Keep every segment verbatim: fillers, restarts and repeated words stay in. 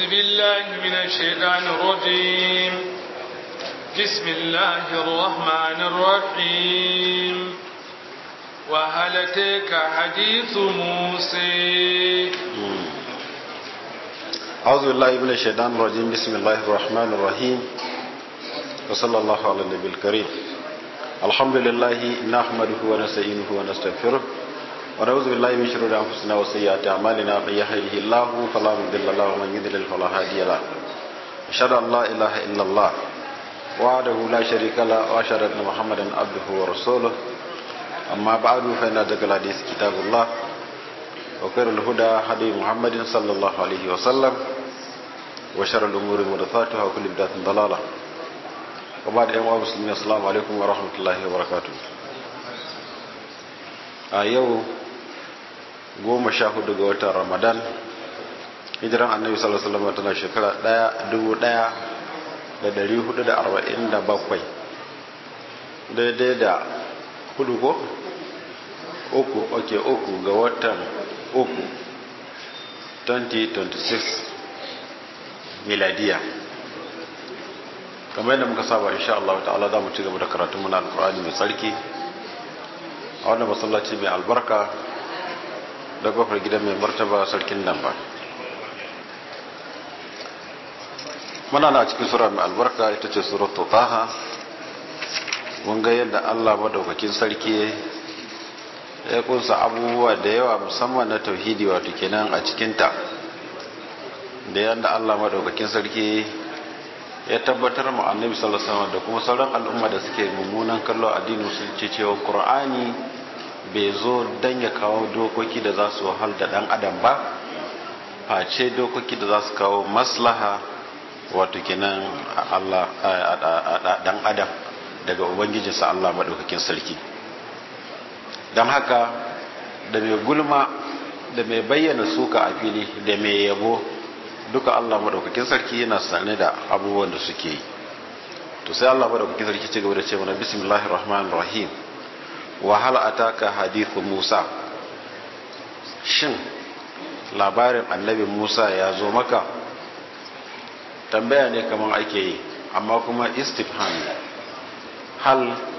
بالله من الشيطان الرجيم بسم الله الرحمن الرحيم وهل أتاك حديث موسى أعوذ بالله من الشيطان الرجيم بسم الله الرحمن الرحيم وصلى الله على النبي الكريم الحمد لله نحمده ونستعينه ونستغفره ونعوذ بالله من شرور أنفسنا وسيئات أعمالنا من يهده الله فلا مضل له ومن يضلل فلا هادي له أشهد أن لا إله إلا الله وحده لا شريك له وأشهد أن محمدا عبده ورسوله أما بعد فإن أصدق الحديث كتاب الله وخير الهدى هدي محمد صلى الله عليه وسلم وشر الأمور محدثاتها وكل بدعة ضلالة وبعد أيها المسلمين السلام عليكم ورحمة الله وبركاته a yau goma sha hudu ga watan ramadan hijiran annabi sallallahu alaihi wasallam tana shekara dubu daya da dari hudu da arba'in da bakwai daidai da hudu ko uku oke uku ga watan uku dubu biyu da ashirin da shida miladiya kamar yadda muka saba insha Allah ta'ala za mu ci gaba da karatun muna alkur'ani mai tsarki a wannan masallaci mai albarka da kofar gidan mai martaba sarkin nan ba muna na cikin sura mai albarka ita ce suratul taha mun ga yadda Allah madaukakin sarki ya kunsa abubuwa da yawa musamman na tauhidi wato kenan a cikinta da yadda Allah madaukakin sarki ya tabbatar mu annabi sallallahu alaihi wasallam da kuma sauran al'umma da suke mummunan kallo addinin sun ce cewa Qur'ani bai zo dan ya kawo dokoki da za su wahal da dan adam ba face dokoki da za su kawo maslaha wato kenan Allah dan adam daga ubangijinsa Allah madaukakin sarki dan haka da mai gulma da mai bayyana suka a fili da mai yabo duka Allah madaukakin sarki yana sane da abubuwan da suke yi to sai Allah madaukakin sarki ce gaba da ce mana bismillahir rahmanir rahim wa hal ataka hadithu Musa shin labarin annabi Musa ya zo maka tambaya ne kaman ake yi amma kuma istifham hal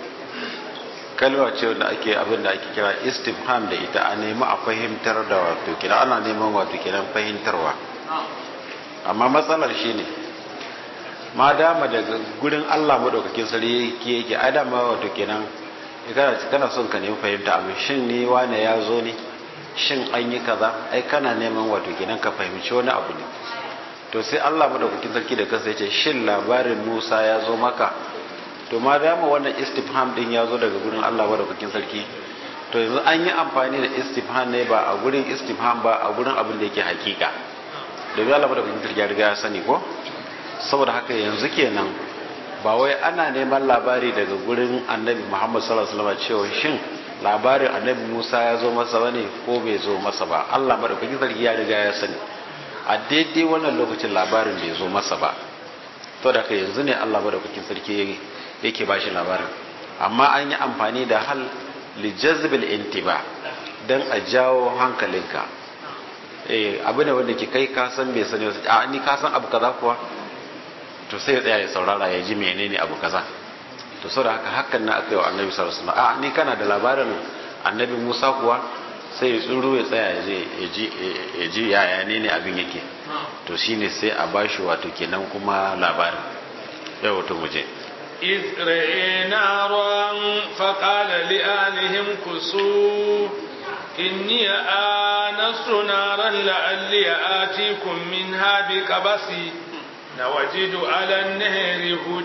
kalma ce da ake abin da ake kira istifham da ita a nemi a fahimtar da wato kira ana neman wato kiran fahimtarwa amma matsalar shi ne ma dama daga gurin Allah madaukakin sarki yake adama wato kenan kana son ka nemi fahimta amma shin ne wane ya zo ne shin an yi kaza ai kana neman wato kenan ka fahimci wani abu ne to sai Allah madaukakin sarki da kansa yace shin labarin Musa ya zo maka to ma dama wannan istifham din ya zo daga gurin Allah madaukakin sarki to yanzu an yi amfani da istifham ne ba a gurin istifham ba a gurin abin da yake hakika domin Allah madaukakin sarki ya riga ya sani ko saboda haka yanzu kenan ba wai ana neman labari daga gurin annabi Muhammad sallallahu alaihi wasallam cewa shin labarin annabi Musa ya zo masa bane ko bai zo masa ba Allah madaukakin sarki ya riga ya sani a daidai wannan lokacin labarin bai zo masa ba to da haka yanzu ne Allah madaukakin sarki yake bashi labarin amma an yi amfani da hal lijazbil intiba dan a jawo hankalinka eh abu ne wanda ke kai ka san bai sani a ni ka san abu kaza kuwa to sai ya tsaya ya saurara ya ji menene abu kaza to saboda haka hakan na aka yi wa annabi sallallahu alaihi wasallam a ni kana da labarin annabi Musa kuwa sai ya tsuru ya tsaya ya ji ya ji yaya ne ne abin yake to shine sai a bashi wato kenan kuma labarin yau to muje إذ رأى نارا فقال لآلهم كسوا إني آنست نارا لعلي آتيكم منها بقبس نوجد على النهر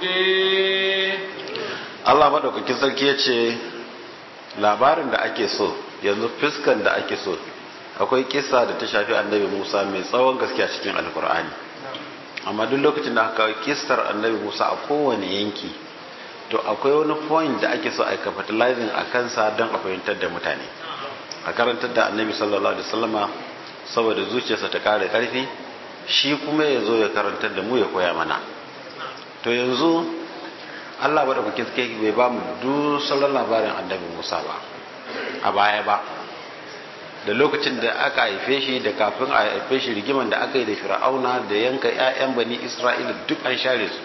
هدى Allah madaukakin sarki ya ce labarin da ake so yanzu fiskan da ake so akwai kisa da ta shafi annabi Musa mai tsawon gaskiya cikin alkur'ani amma duk lokacin da aka kisar annabi Musa a kowane yanki to akwai wani point da ake so a capitalizing a kansa don a fahimtar da mutane a karantar da annabi sallallahu alaihi wasallama saboda zuciyarsa ta kare karfi shi kuma ya zo ya karantar da mu ya koya mana to yanzu Allah ba da kuke bai ba mu duk sauran labarin annabi Musa ba a baya ba da lokacin da aka haife shi da kafin a haife shi rigiman da aka yi da fir'auna da yanka 'ya'yan bani isra'ila duk an share su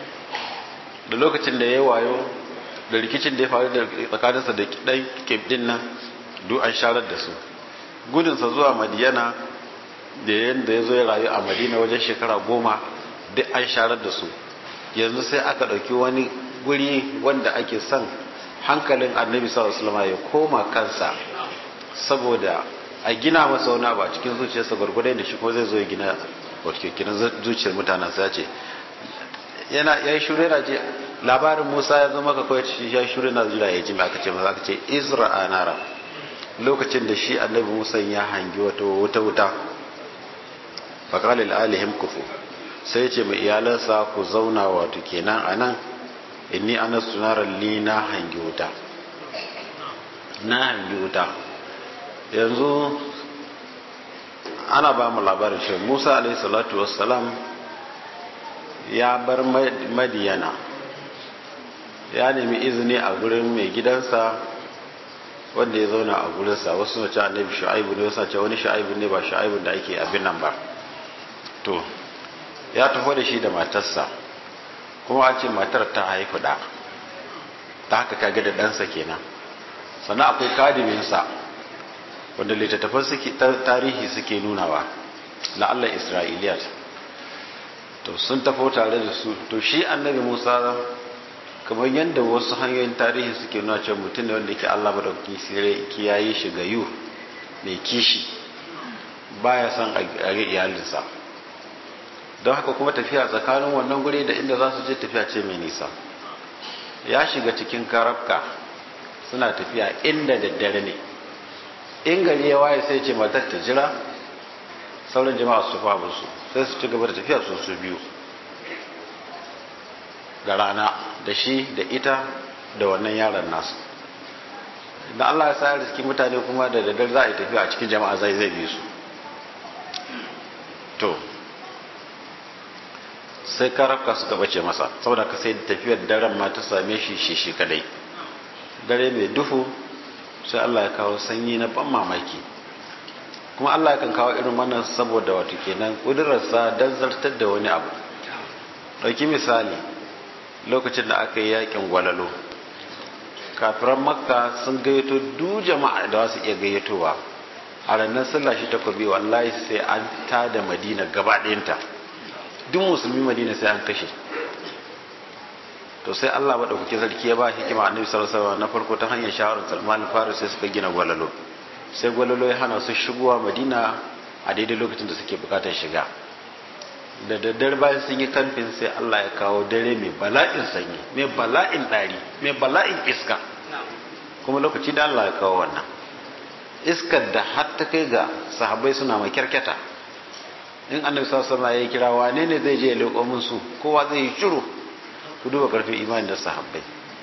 da lokacin da ya wayo da rikicin da ya faru da tsakaninsa da ɗan kebdin nan duk an sharar da su gudunsa zuwa madiyana da yadda ya zo ya rayu a madina wajen shekara goma duk an sharar da su yanzu sai aka ɗauki wani guri wanda ake son hankalin annabi sallallahu alaihi wasallam ya koma kansa saboda a gina masa wani abu a cikin zuciyarsa gwargwadon da shi ko zai zo ya gina wakilkinan zuciyar mutanen sa ce yana ya yi shure na je labarin musa ya zama ka kawai shi ya shure na jira ya ji mai aka ce maza aka ce izra nara lokacin da shi annabi musa ya hangi wata wuta wuta faƙalil alihim kufu sai ce mai iyalansa ku zauna wato kenan a nan inni ana sunarar li na hangi wuta na hangi wuta yanzu ana ba mu labarin shi musa alaihi salatu wassalam ya bar madiyana ya nemi izini a gurin mai gidansa wanda ya zauna a gurinsa wasu na ce annabi shu'aibu ne wasu na ce wani shu'aibu ne ba shu'aibu da ake abin nan ba to ya taho da shi da matarsa kuma a ce matar ta haifu da ta haka kage da ɗansa kenan sannan akwai kadiminsa wanda littattafan tarihi suke nunawa na Allah Isra'iliyat to sun tafo tare da su to shi annabi Musa kamar yadda wasu hanyoyin tarihi suke nuna cewa mutum ne wanda yake Allah madaukakin sirri kiyaye shi ga yu mai kishi baya son a ga iyalinsa don haka kuma tafiya tsakanin wannan guri da inda za su je tafiya ce mai nisa ya shiga cikin karabka suna tafiya inda daddare ne in gari ya waye sai ce matar ta jira sauran jama'a su fa musu sai su ci gaba da tafiya su su biyu da rana da shi da ita da wannan yaron nasu idan Allah ya sa riski mutane kuma da daddare za a yi tafiya a cikin jama'a zai zai bi su to sai karafka suka bace masa saboda ka sai tafiyar daren ma ta same shi shi shi kadai dare mai duhu sai Allah ya kawo sanyi na ban mamaki kuma Allah ya kan kawo irin wannan saboda wato kenan kudurarsa dan zartar da wani abu dauki misali lokacin da aka yi yakin gwalalo kafiran makka sun gayyato duk jama'a da wasu iya gayyatowa a ranar sallah shi takobi wallahi sai an tada madina gaba ɗayanta duk musulmi madina sai an kashe to sai Allah madaukakin sarki ya ba hikima annabi sallallahu alaihi wasallam na farko ta hanyar shawarar Salman al-Farisi sai suka gina gwalalo sai gwalalo ya hana su shigowa madina a daidai lokacin da suke bukatar shiga da daddare bayan sun yi kamfin sai Allah ya kawo dare mai bala'in sanyi mai bala'in dari mai bala'in iska kuma lokaci da Allah ya kawo wannan iskar da har ta kai ga sahabbai suna mai kyarkyata in annabi sallallahu alaihi wasallam ya kira wane ne zai je ya leko mun su kowa zai yi shiru ku duba karfin imani da sahabbai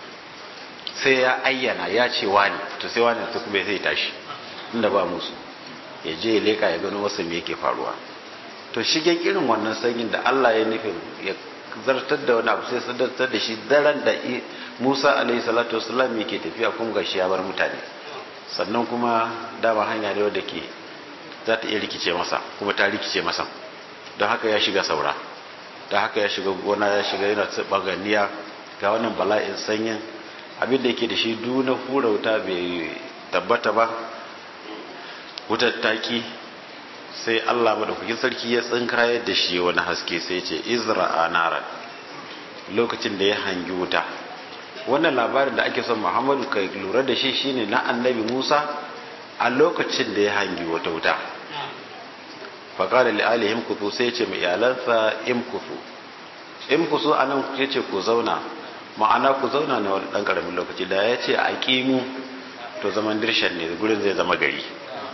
sai ya ayyana ya ce wani to sai wani ta kuma sai tashi inda ba musu ya je ya leka ya gano wasu me yake faruwa to shigen irin wannan sanyin da Allah ya nufin ya zartar da wani abu sai sadartar da shi daren da Musa alaihi salatu wasallam yake tafiya kuma gashi ya bar mutane sannan kuma dama hanya ne wadda ke za ta iya rikice masa kuma ta rikice masa don haka ya shiga saura don haka ya shiga gona ya shiga yana baganiya ga wannan bala'in sanyin abinda yake da shi duna hura wuta bai tabbata ba wutar taki sai Allah madaukakin sarki ya tsinkayar da shi wani haske sai ce izra naran lokacin da ya hangi wuta wannan labarin da ake son Muhammadu kai lura da shi shine na annabi Musa a lokacin da ya hangi wata wuta faqala li alihim kufu sai ce mai iyalansa imkufu imkusu anan ku ce ku zauna ma'ana ku zauna na wani dan karamin lokaci da ya ce aqimu to zaman dirshan ne gurin zai zama gari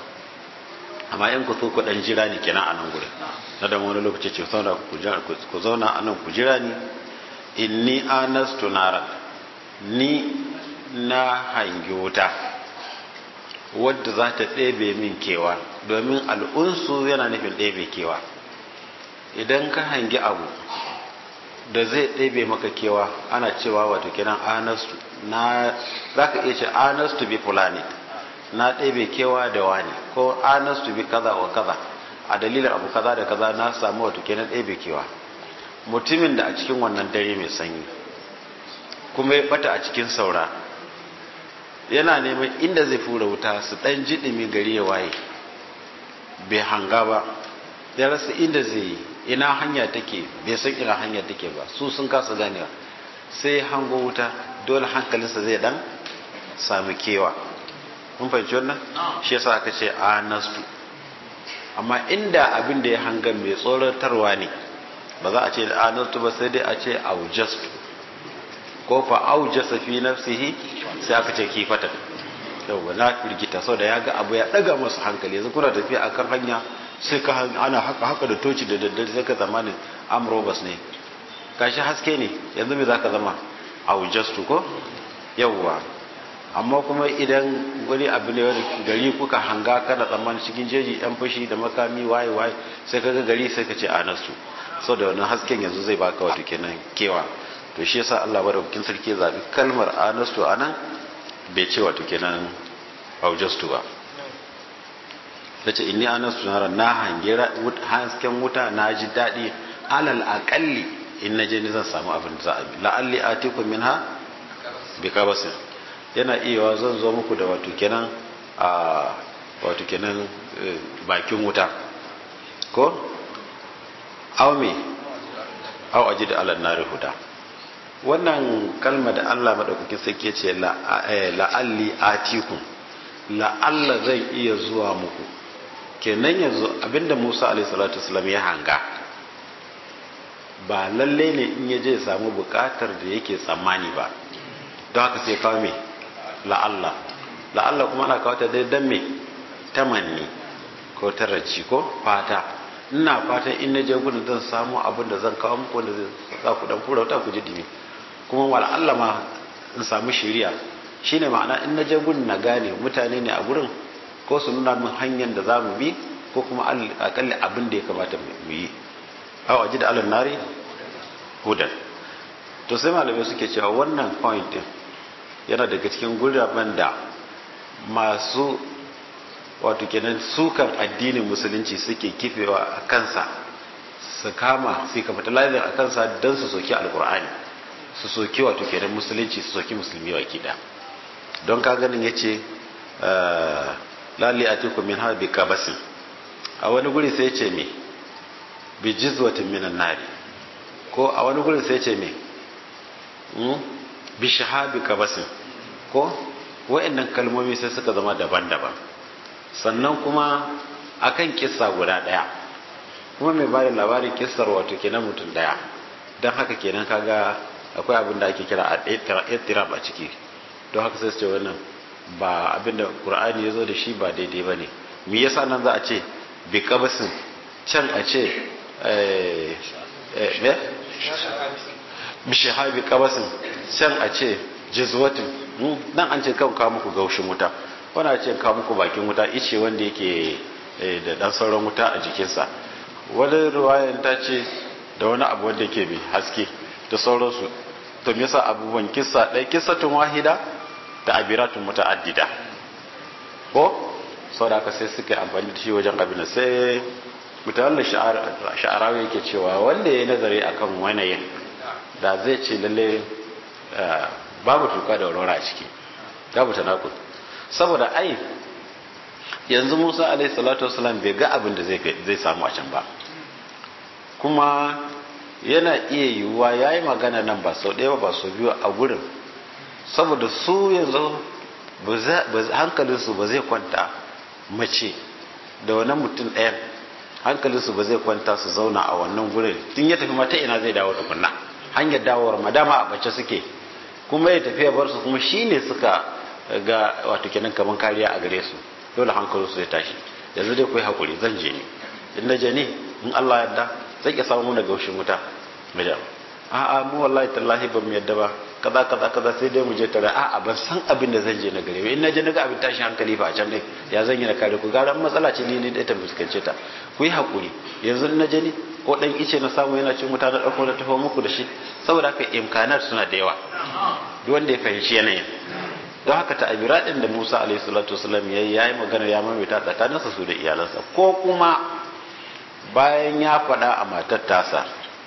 amma in ku so ku dan jira ni kenan a nan gurin na da wani lokaci ce sauna ku zauna a nan ku jira ni inni anastu naran ni na hangi wuta wadda za ta ɗebe min kewa domin al'unsu yana nufin ɗebe kewa idan ka hangi abu da zai ɗebe maka kewa ana cewa wato kenan anastu na za ka iya ce anastu bi fulani na ɗebe kewa da wani ko anastu bi kaza wa kaza a dalilin abu kaza da kaza na samu wato kenan ɗebe kewa. Mutumin da a cikin wannan dare mai sanyi kuma ya bata a cikin saura yana neman inda zai fura wuta su ɗan jiɗimi gari ya waye bai hanga ba, ya rasa inda zai yi, ina hanya take bai san ina hanya take ba, su sun kasa ganewa, sai hango wuta, dole hankalinsa zai dan sami kewa. mun fahimci wannan? shi yasa aka ce anastu. amma inda abin da ya hanga mai tsoratarwa ne ba za a ce anastu ba, sai dai a ce aujastu ko fa aujasa fi nafsihi, sai aka ce kifatan. yau na firgita sau da ya ga abu ya daga masu hankali. yanzu kuna tafiya akan hanya sai ka ana haka haka da toci da daddare sai ka zamanin amrobas ne, kashi haske ne, yanzu me za ka zama aujastu ko yauwa. amma kuma idan wani abu ne wani gari kuka hanga kana tsammanin cikin jeji yan fashi da makami waye waye sai ka ga gari sai ka ce anastu, sau da wannan hasken yanzu zai baka wato kenan kewa. to shi yasa Allah madaukakin sarki zabi kalmar anastu anan bai ce wato kenan aujastu ba. tace inni anastu nara, na hangira hasken wuta, na ji dadi, alal aqalli in naje ni zan samu abin da za a bi, la'alli atikum minha bi kabasin, yana iya zan zo muku da wato kenan a wato kenan bakin wuta ko aw me aw ajid ala nar huda. wannan kalma da Allah madaukakin sarki ce la'alli atikum, la'alla zan iya zuwa muku, kenan yanzu abinda Musa alaihi salatu wasallam ya hanga ba lalle ne in yaje ya samu bukatar da yake tsammani ba, don haka sai kawo me la'alla. la'alla kuma ana kawo ta dai dan me tamanni ko taraci ko fata, ina fatan in naje gudun zan samu abin da zan kawo muku wanda zai sa ku dan fura wuta ku ji dimi, kuma wala Allah ma in samu shiriya. shine ma'ana in naje gudun na gane mutane ne a gurin, ko su nuna min hanyar da za mu bi, ko kuma akalli abin da ya kamata mu yi. aw ajid ala nari hudan. to sai malamai suke cewa wannan point din yana daga cikin guraben da masu wato kenan sukan addinin musulunci suke kifewa a kansa, su kama su capitalize a kansa don su soki alkur'ani, su soki wato kenan musulunci, su soki musulmi baki da. don ka ganin yace lalli atikum min ha bi kabasin, a wani guri sai yace me bi jizwatin minan nari, ko a wani guri sai yace me bi shahabi kabasin, ko wa'annan kalmomi sai suka zama daban-daban. sannan kuma akan kissa guda daya, kuma mai bada labarin kissar wato kenan mutum daya, don haka kenan kaga akwai abin da ake kira al-ittirab a ciki. don haka sai su ce wannan ba abin da Qur'ani yazo da shi ba daidai bane. me yasa nan za a ce bi kabasin, can a ce eh eh bi shahabi kabasin, can a ce jizwatin, nan an ce kan kawo muku gaushin wuta, wani a ce kawo muku bakin wuta, ice wanda yake da dan sauran wuta a jikinsa. wani ruwayan ta ce da wani abu wanda yake mai haske da sauransu. to me yasa abubuwan kissa ɗaya kissatun wahida da abiratun muta'addida ko sau da aka sai suka yi amfani da shi wajen abin. sai mutawallar sha'arawa yake cewa wanda ya yi nazari akan wanayin da zai ce lalle babu tuka da warwara a ciki, babu tanakul. saboda ai yanzu Musa alaihi salatu wasalam bai ga abin da zai zai samu a can ba, kuma yana iya yiwuwa yayi magana nan ba sau ɗaya ba sau biyu a gurin, saboda su yanzu hankalinsu ba zai kwanta mace da wannan mutum ɗayan, hankalinsu ba zai kwanta su zauna a wannan gurin. tun ya tafi mata ina zai dawo tukunna, hanyar dawowar madama a bace suke, kuma ya tafiya bar su, kuma shine suka ga wato kenan kaman kariya a gare su, dole hankalinsu zai tashi. yanzu dai ku yi hakuri, zan je ni, in na je ni in Allah yarda zai ke samu daga gaushin wuta mai da a'a mu wallahi tallahi ba mu yadda ba, kaza kaza kaza sai dai mu je tare. a'a ban san abin da zan je na gare, in na je na ga abin tashin hankali ba a can din, ya zan yi na kare ku, gara matsala ce ni ne da ta fuskance ta. ku yi hakuri, yanzu na je ni ko dan ice na samu yana cin wuta na dauko na tafi muku da shi. saboda haka imkanat suna da yawa, duk wanda ya fahimci yanayin don haka ta'abira din da Musa alaihi salatu wasallam yayi yayi magana ya maimaita tsakaninsa su da iyalansa, ko kuma bayan ya faɗa a matar tasa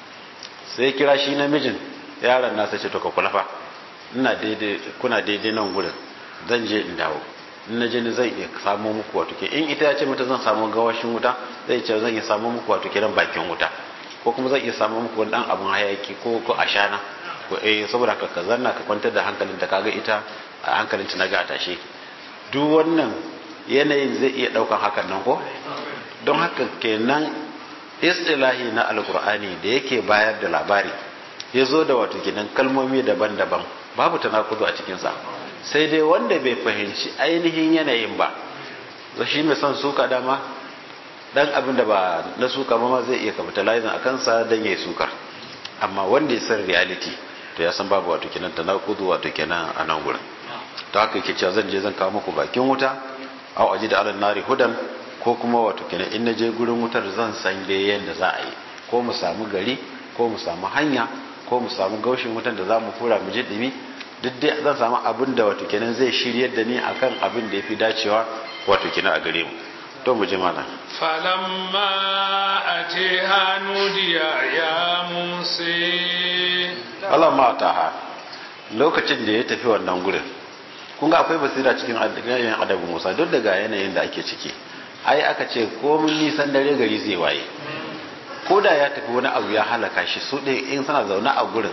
sai kira shi namijin yaron nasa ce to ka kula fa ina daidai kuna daidai nan gurin zan je in dawo in na je ni zan iya samu muku wato ke in ita ya ce mata zan samu gawashin wuta zai ce zan iya samu muku wato ke dan bakin wuta ko kuma zan iya samu muku wani dan abun hayaki ko ko ashana ko eh saboda ka ka zanna ka kwantar da hankalin ta kaga ita a hankalin ta naga a tashe duk wannan yanayin zai iya daukan hakan nan ko don haka kenan istilahi na alqur'ani da yake bayar da labari ya zo da wato kenan kalmomi daban-daban babu tanakudu a cikinsa sai dai wanda bai fahimci ainihin yanayin ba da shi mai son suka dama dan abin da ba na suka ma zai iya capitalizing a kansa dan yayi sukar amma wanda ya san reality to ya san babu wato kenan tanakudu wato kenan a nan gurin to haka yake cewa zan je zan kawo muku bakin wuta au aji da alan nari hudan ko kuma wato kenan in naje gurin wutar zan san dai yanda za a yi ko mu samu gari ko mu samu hanya ko mu samu gaushin wutan da za mu kura mu ji dumi duk dai zan samu abin da wato kenan zai shiryar da ni akan abin da yafi dacewa wato kenan a gare mu to mu je malam falamma atiha nudiya ya musa falamma ataha lokacin da ya tafi wannan gurin kun ga akwai basira cikin yanayin adabu Musa duk daga yanayin da ake ciki ai aka ce ko mun nisan dare gari zai waye ko da ya tafi wani abu ya halaka shi su ɗin in suna zaune a gurin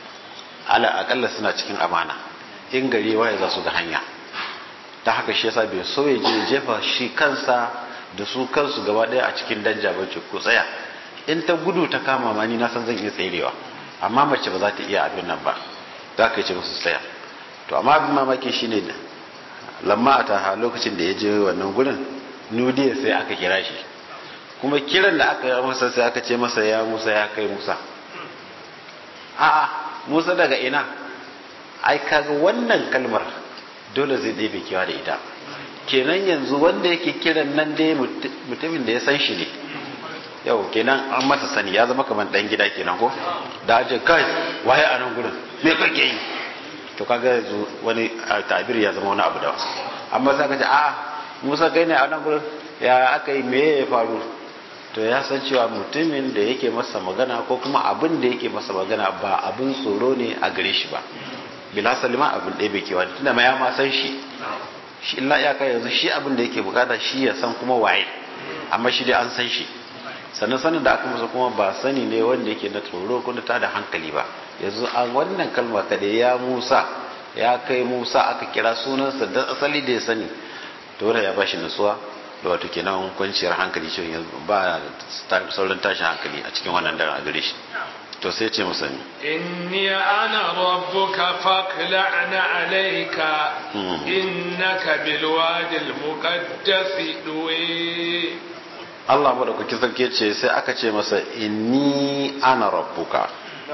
ala akalla suna cikin amana in gari waye za su ga hanya ta haka shi yasa bai so ya je jefa shi kansa da su kansu gaba ɗaya a cikin danja ba ce ko tsaya in ta gudu ta kama ma ni na san zan iya tserewa amma mace ba za ta iya abin nan ba za ka ce musu tsaya to amma abin mamaki shine lamma a taha lokacin da ya je wannan gurin nudiya sai aka kira shi kuma kiran da aka yi masa sai aka ce masa ya Musa ya kai Musa a'a Musa daga ina ai kaga wannan kalmar dole zai ɗebe kewa da ita kenan yanzu wanda yake kiran nan dai mutumin da ya san shi ne yau kenan an masa sani ya zama kamar dan gida kenan ko da aje kai waye a nan gurin me kake yi to kaga yanzu wani tabir ya zama wani abu da amma sai ka ce a'a Musa kai ne a nan gurin ya aka yi me ya faru to ya san cewa mutumin da yake masa magana ko kuma abin da yake masa magana ba abin tsoro ne a gare shi ba bila salima abin ɗaya bai kewa tunda ma ya ma san shi shi illa ya kai yanzu shi abin da yake bukata shi ya san kuma waye amma shi dai an san shi sannan sanin da aka masa kuma ba sani ne wanda yake na tsoro ko ta da hankali ba yanzu an wannan kalma ka da ya Musa ya kai Musa aka kira sunansa da asali da ya sani to ya bashi nutsuwa da wato kenan kwanciyar hankali cewa yanzu ba sauran tashin hankali a cikin wannan daren a gare shi to sai ce musa ni inni ana rabbuka faqla'na alayka innaka bil wadi al muqaddas duwi Allah madaukakin sarki ce sai aka ce masa inni ana rabbuka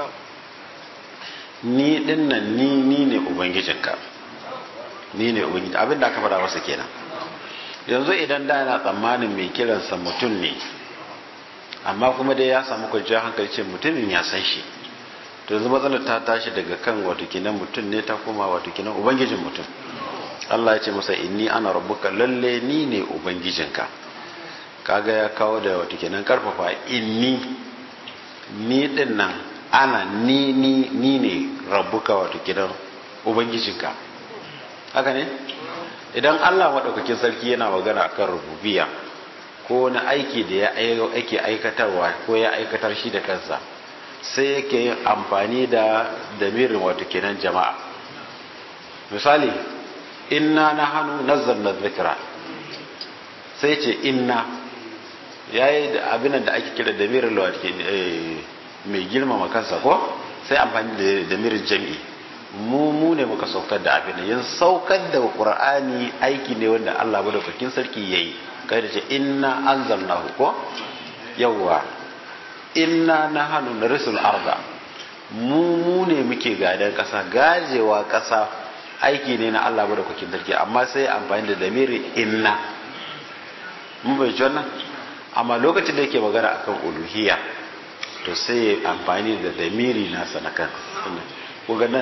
ni dinnan ni ni ne ubangijinka ni ne ubangiji abinda aka fara masa kenan yanzu idan da yana tsammanin mai kiransa mutum ne amma kuma dai ya samu kwanciyar hankali ce mutumin ya san shi to yanzu matsalar ta tashi daga kan wato kinan mutum ne ta koma wato kinan ubangijin mutum Allah ya ce masa inni ana rabbuka lalle ni ne ubangijinka kaga ya kawo da wato kinan karfafa inni ni din nan ana ni ni ni ne rabbuka wato kinan ubangijinka haka ne idan Allah maɗaukakin sarki yana magana akan rububiyya ko wani aiki da ya ake aikatarwa ko ya aikatar shi da kansa sai yake yin amfani da damirin wato kenan jama'a misali inna nahnu nazzalna dhikra sai ce inna yayi da abin da ake kira damirin wato mai girmama kansa ko sai amfani da damirin jami'i mu mu ne muka saukar da abin yin saukar da qur'ani aiki ne wanda Allah madaukakin sarki yayi kai da ce inna anzalnahu ko yawa inna nahnu narisul arda mu mu ne muke gadan kasa gajewa kasa aiki ne na Allah madaukakin sarki amma sai amfani da damiri inna mun bai ji wannan amma lokacin da yake magana akan uluhiyya to sai amfani da damiri nasa na kan ko ga nan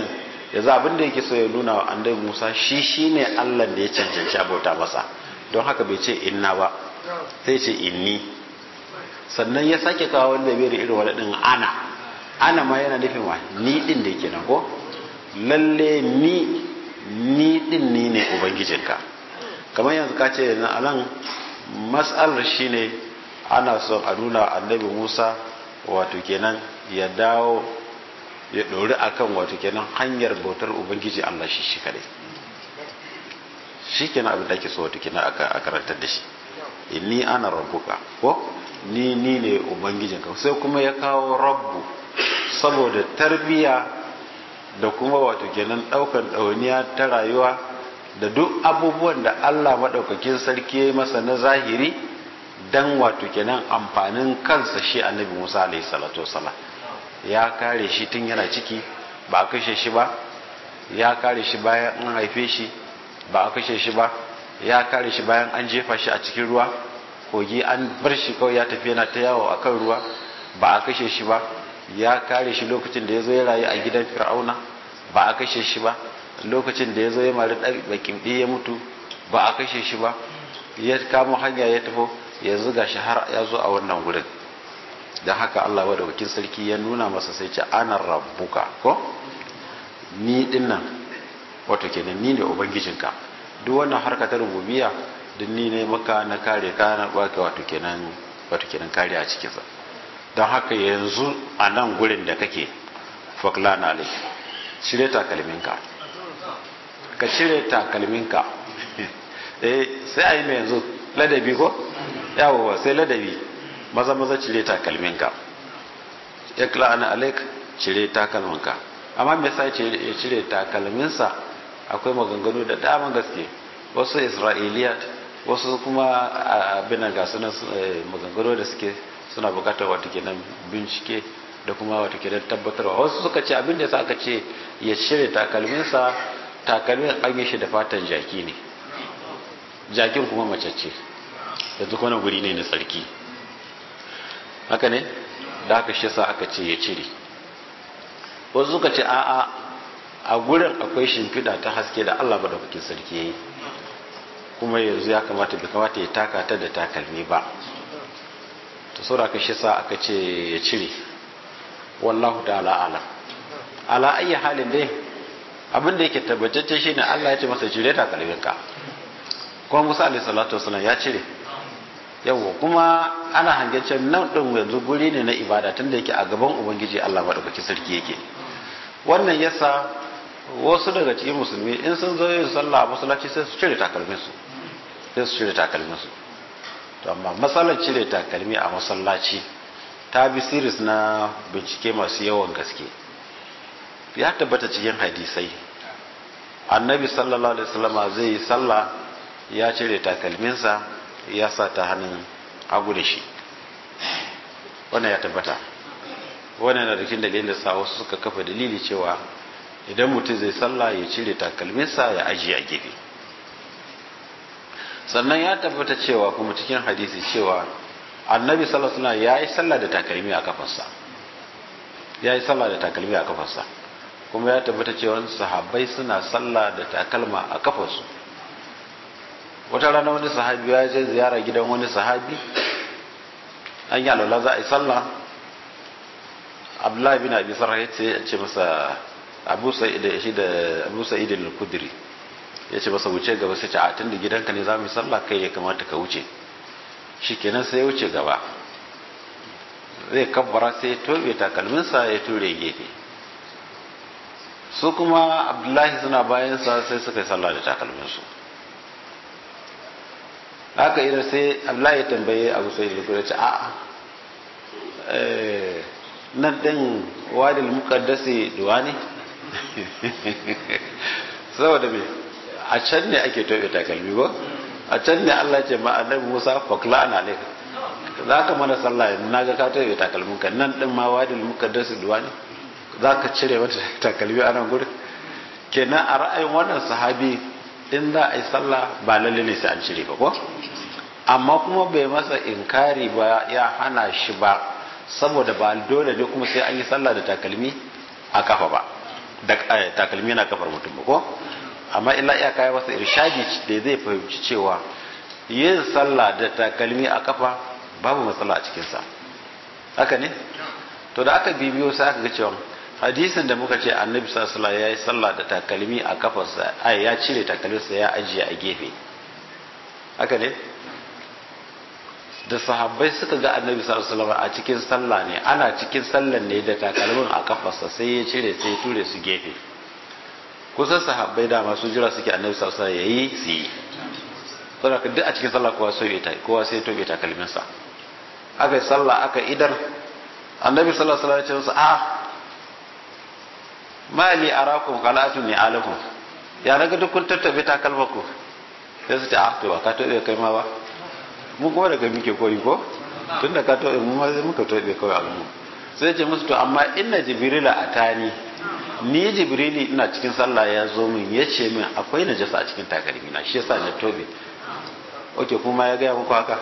yanzu abin da yake so ya nuna wa annabi Musa shi shine Allah da ya cancanci abota masa don haka bai ce inna ba sai ce inni sannan ya sake kawo wanda bai da irin wadannan ana ana ma yana nufin wa ni din da yake nan ko lalle ni ni din ni ne ubangijinka kamar yanzu ka ce a nan mas'alar shine ana son a nuna annabi Musa wato kenan ya dawo ya dori akan wato kenan hanyar bautar ubangiji Allah shi shi kadai shikenan abin da ake so wato kenan a karantar da shi inni ana rabbuka ko ni ni ne ubangijinka sai kuma ya kawo rabbu saboda tarbiya da kuma wato kenan daukan dauniya ta rayuwa da duk abubuwan da Allah madaukakin sarki ya masa na zahiri dan wato kenan amfanin kansa shi annabi Musa alaihi salatu wasalam ya kare shi tun yana ciki ba a kashe shi ba ya kare shi bayan an haife shi ba a kashe shi ba ya kare shi bayan an jefa shi a cikin ruwa kogi an bar shi kawai ya tafi yana ta yawo akan ruwa ba a kashe shi ba ya kare shi lokacin da ya zo ya rayu a gidan fir'auna ba a kashe shi ba lokacin da ya zo ya mari bakin ya mutu ba a kashe shi ba ya kamo hanya ya tafi yanzu gashi har ya zo a wannan gurin don haka Allah madaukakin sarki ya nuna masa sai ce ana rabbuka ko ni dinnan wato kenan ni ne ubangijinka duk wannan harka ta rububiyya din ni ne maka na kare ka na baka wato kenan wato kenan kare a cikin sa don haka yanzu a nan gurin da kake faklana alai cire takalminka ka cire takalminka eh sai a yi mai yanzu ladabi ko yawo sai ladabi maza maza cire takalminka ikla'ana alaik cire takalminka amma me yasa ya cire takalminsa akwai maganganu da dama gaske wasu isra'iliyat wasu kuma abin ga sunan maganganu da suke suna bukatar wata kenan bincike da kuma wata kenan tabbatarwa wasu suka ce abin da yasa aka ce ya cire takalminsa takalmin an yi shi da fatan jaki ne jakin kuma mace ce yanzu kuma guri ne na tsarki haka ne da haka shi yasa aka ce ya cire wasu suka ce a'a a gurin akwai shimfiɗa ta haske da Allah madaukakin sarki yayi kuma yanzu ya kamata bai kamata ya taka ta da takalmi ba to saboda haka shi yasa aka ce ya cire wallahu ta'ala alam ala ayi halin dai abin da yake tabbatacce shine Allah ya ce masa cire takalminka kuma Musa alaihi salatu wasallam ya cire yawo kuma ana hangen can nan din yanzu guri ne na ibada tunda yake a gaban ubangiji Allah madaukakin sarki yake wannan yasa wasu daga cikin musulmi in sun zo yin sallah a masallaci sai su cire takalmin su sai su cire takalmin su to amma masalar cire takalmi a masallaci ta bi series na bincike masu yawan gaske ya tabbata cikin hadisai annabi sallallahu alaihi wasallam zai yi sallah ya cire takalminsa ya sa ta hannun hagu da shi wannan ya tabbata wannan na rikin dalilin da sa wasu suka kafa dalili cewa idan mutum zai sallah ya cire takalminsa ya ajiye a gefe sannan ya tabbata cewa kuma cikin hadisi cewa annabi sallallahu alaihi wasallam ya yi sallah da takalmi a kafarsa ya yi sallah da takalmi a kafarsa kuma ya tabbata cewa sahabbai suna sallah da takalma a kafarsu wata rana wani sahabi ya je ziyara gidan wani sahabi an yi alwala za a yi sallah abdullahi bin abi sarra ya ce masa abu sa'id da shi da abu sa'id al-khudri ya ce masa wuce gaba sai ce a tunda gidanka ne za mu yi sallah kai ya kamata ka wuce shikenan sai ya wuce gaba zai kabbara sai ya tobe takalminsa ya ture gefe su kuma abdullahi suna bayansa sai suka yi sallah da takalminsu haka idan sai Allah ya tambaye Abu Sa'id al-Khudri ce a'a eh nan din wadil muqaddasi duwani saboda me a can ne ake tobe takalmi ba a can ne Allah ce ma annabi Musa fakla'ana alayka zaka mana sallah naga ka tobe takalmin ka nan din ma wadil muqaddasi duwani zaka cire mata takalmi a nan gurin kenan a ra'ayin wannan sahabi in za a yi sallah ba lalle ne sai an cire ba ko amma kuma bai masa inkari ba ya hana shi ba saboda ba dole ne kuma sai an yi sallah da takalmi a kafa ba da takalmi yana kafar mutum ba ko amma illa iya kai masa irshadi da zai fahimci cewa yin sallah da takalmi a kafa babu matsala a cikin sa haka ne to da aka bibiyo sai aka ga cewa hadisin da muka ce annabi sallallahu alaihi wasallam yayi sallah da takalmi a kafarsa ai ya cire takalminsa ya ajiye a gefe haka ne da sahabbai suka ga annabi sallallahu alaihi wasallam a cikin sallah ne ana cikin sallan ne da takalmin a kafarsa sai ya cire sai ya ture su gefe kusan sahabbai da masu jira suke annabi sallallahu alaihi wasallam yayi su yi saboda duk a cikin sallah kowa sai ya kowa sai ya tobe takalminsa aka yi sallah aka idar annabi sallallahu alaihi wasallam ya ce a mali arakum qalatu ni alakum ya naga duk kun tattabe takalmaku sai su ce a to ka tobe kai ma ba mu kuma daga muke koyi ko tunda ka tobe mu ma sai muka tobe kawai almu sai ce musu to amma inna jibrila atani ni jibrili ina cikin sallah ya zo min ya ce min akwai najasa a cikin takalmi na shi yasa na tobe oke kuma ya gaya muku haka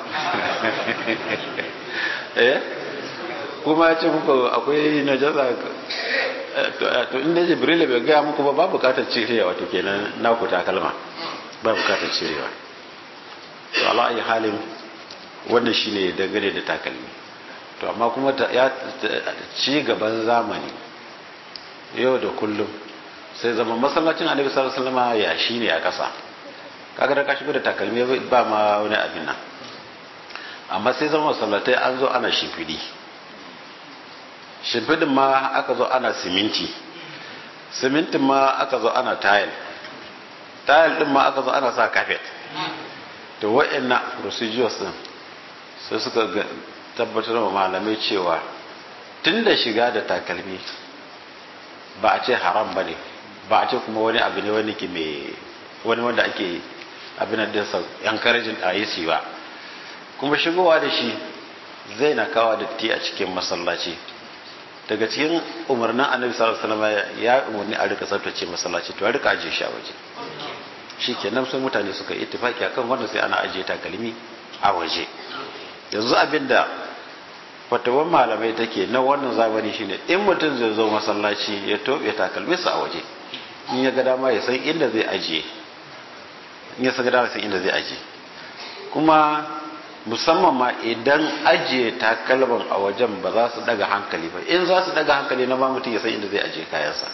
eh kuma ya ce muku akwai najasa to inda jibril bai gaya muku ba ba bukatar cirewa wato kenan na ku takalma ba bukatar cirewa to ala ayi halin wannan shine dangane da takalmi to amma kuma ya ci gaban zamani yau da kullum sai zama masallacin annabi sallallahu alaihi wasallam ya shine a kasa kaga da ka shigo da takalmi ba ma wani abin nan amma sai zama masallatai an zo ana shimfidi shimfidin ma aka zo ana siminti simintin ma aka zo ana tile tile din ma aka zo ana sa carpet to wa'annan procedures din sai suka tabbatar wa malamai cewa tunda shiga da takalmi ba a ce haram bane ba a ce kuma wani abu ne wani ke mai wani wanda ake abin da sa encouraging a yi shi ba kuma shigowa da shi zai na kawo datti a cikin masallaci daga cikin umarnin annabi sallallahu alaihi wasallam ya umarni a rika tsaftace masallaci to a rika ajiye shi a waje shikenan sai mutane suka yi ittifaki akan wanda sai ana ajiye takalmi a waje yanzu abinda fatawan malamai take na wannan zamani shine in mutum zai zo masallaci ya tobe takalminsa a waje in ya ga dama ya san inda zai ajiye in ya san dama sai inda zai ajiye kuma musamman ma idan ajiye takalman a wajen ba za su daga hankali ba in za su daga hankali na ma mutum ya san inda zai ajiye kayansa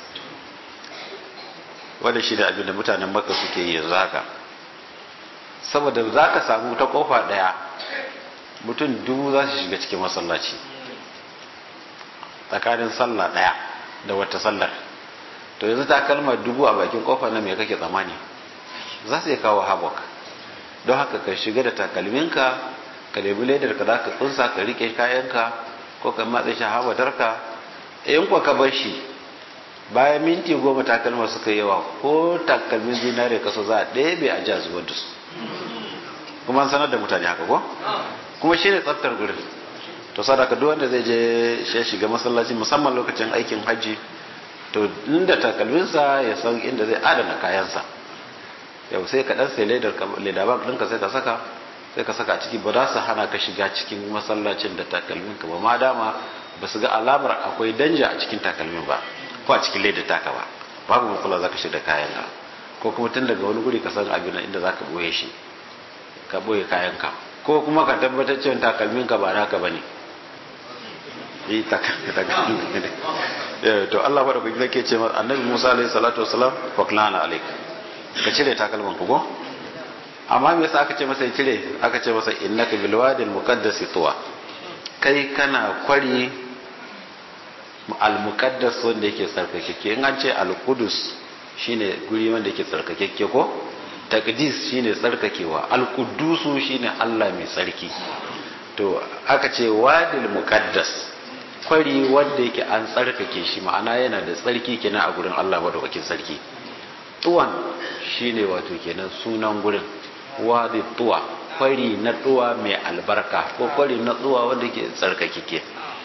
wanda shi da abin da mutanen Makka suke yi yanzu haka saboda za ka samu ta kofa daya mutum dubu za su shiga cikin masallaci tsakanin sallah daya da wata sallar to yanzu takalma dubu a bakin kofa na me kake tsammani za su iya kawo havoc don haka ka shiga da takalminka ka lebi ledar ka za ka tsunsa ka rike kayanka ko ka matsa shi habatarka in kwa ka bar shi bayan minti goma takalma suka yawa ko takalmin zinare kaso za a ɗebe a ja zuwa da su kuma an sanar da mutane haka ko kuma shi ne tsaftar gurin to sadaka duk wanda zai je shi shiga masallaci musamman lokacin aikin hajji to inda takalminsa ya san inda zai adana kayansa yau sai ka dan sai ledar ledaban ɗinka sai ka saka sai ka saka ciki ba za su hana ka shiga cikin masallacin da takalminka ba ma dama ba su ga alamar akwai danja a cikin takalmin ba ko a cikin ledar taka ba babu matsala za ka shiga kayanka ko kuma tun daga wani guri ka san abin inda za ka ɓoye shi ka ɓoye kayanka ko kuma ka tabbatar cewa takalminka ba naka ba ne yi takalmin ne to Allah bada kuki zake ce annabi Musa alaihi salatu wasalam faklana alaik ka cire takalman ku go amma me yasa aka ce masa ya cire aka ce masa innaka bil wadil muqaddas tuwa kai kana kwari al muqaddas wanda yake tsarkakeke in an ce al qudus shine guri wanda yake tsarkakeke ko taqdis shine tsarkakewa al qudusu shine Allah mai tsarki to aka ce wadil muqaddas kwari wanda yake an tsarkake shi ma'ana yana da tsarki kenan a gurin Allah madaukakin sarki tuwan shine wato kenan sunan gurin wadi tuwa kwari na tuwa mai albarka ko kwari na tuwa wanda yake tsarkake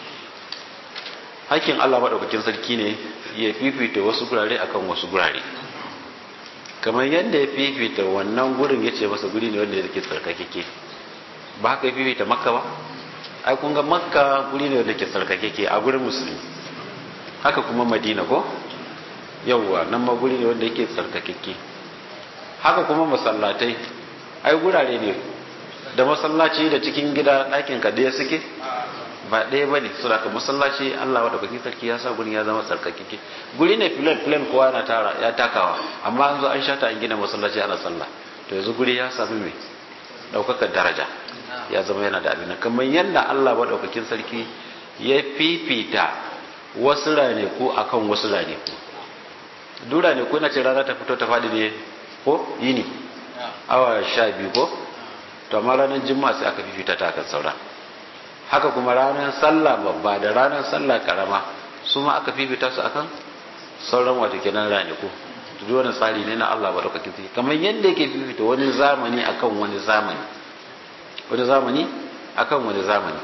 hakkin Allah madaukakin sarki ne ya fifita wasu gurare akan wasu gurare kamar yadda ya fifita wannan gurin yace masa guri ne wanda yake tsarkake ba haka ya fifita Makka ba ai kun ga Makka guri ne wanda ke tsarkakeke a gurin musulmi haka kuma Madina ko yawwa nan ma guri ne wanda yake tsarkakekke. Haka kuma masallatai ai gurare ne da masallaci da cikin gida ɗakin ka ɗaya suke ba ɗaya ba ne. Saboda ka masallaci Allah wadda kwakin sarki ya sa gurin ya zama tsarkakeke. Guri ne filan filan kowa na tara ya takawa, amma an zo an shata an gina masallaci ana sallah, to yanzu guri ya sami mai ɗaukakar daraja, ya zama yana da abin kamar yadda Allah wadda kwakin sarki ya fifita wasu raneku akan wasu raneku. Duk raneku na ce rana ta fito ta faɗi ne ko yini awa sha biyu ko, to amma ranar juma'a sai aka fifita ta akan sauran. Haka kuma ranar sallah babba da ranar sallah karama su ma aka fifita su akan sauran wato kenan ranaku. Duk wannan tsari ne na Allah madaukakin sarki, kamar yadda yake fifita wani zamani akan wani zamani, wani zamani akan wani zamani.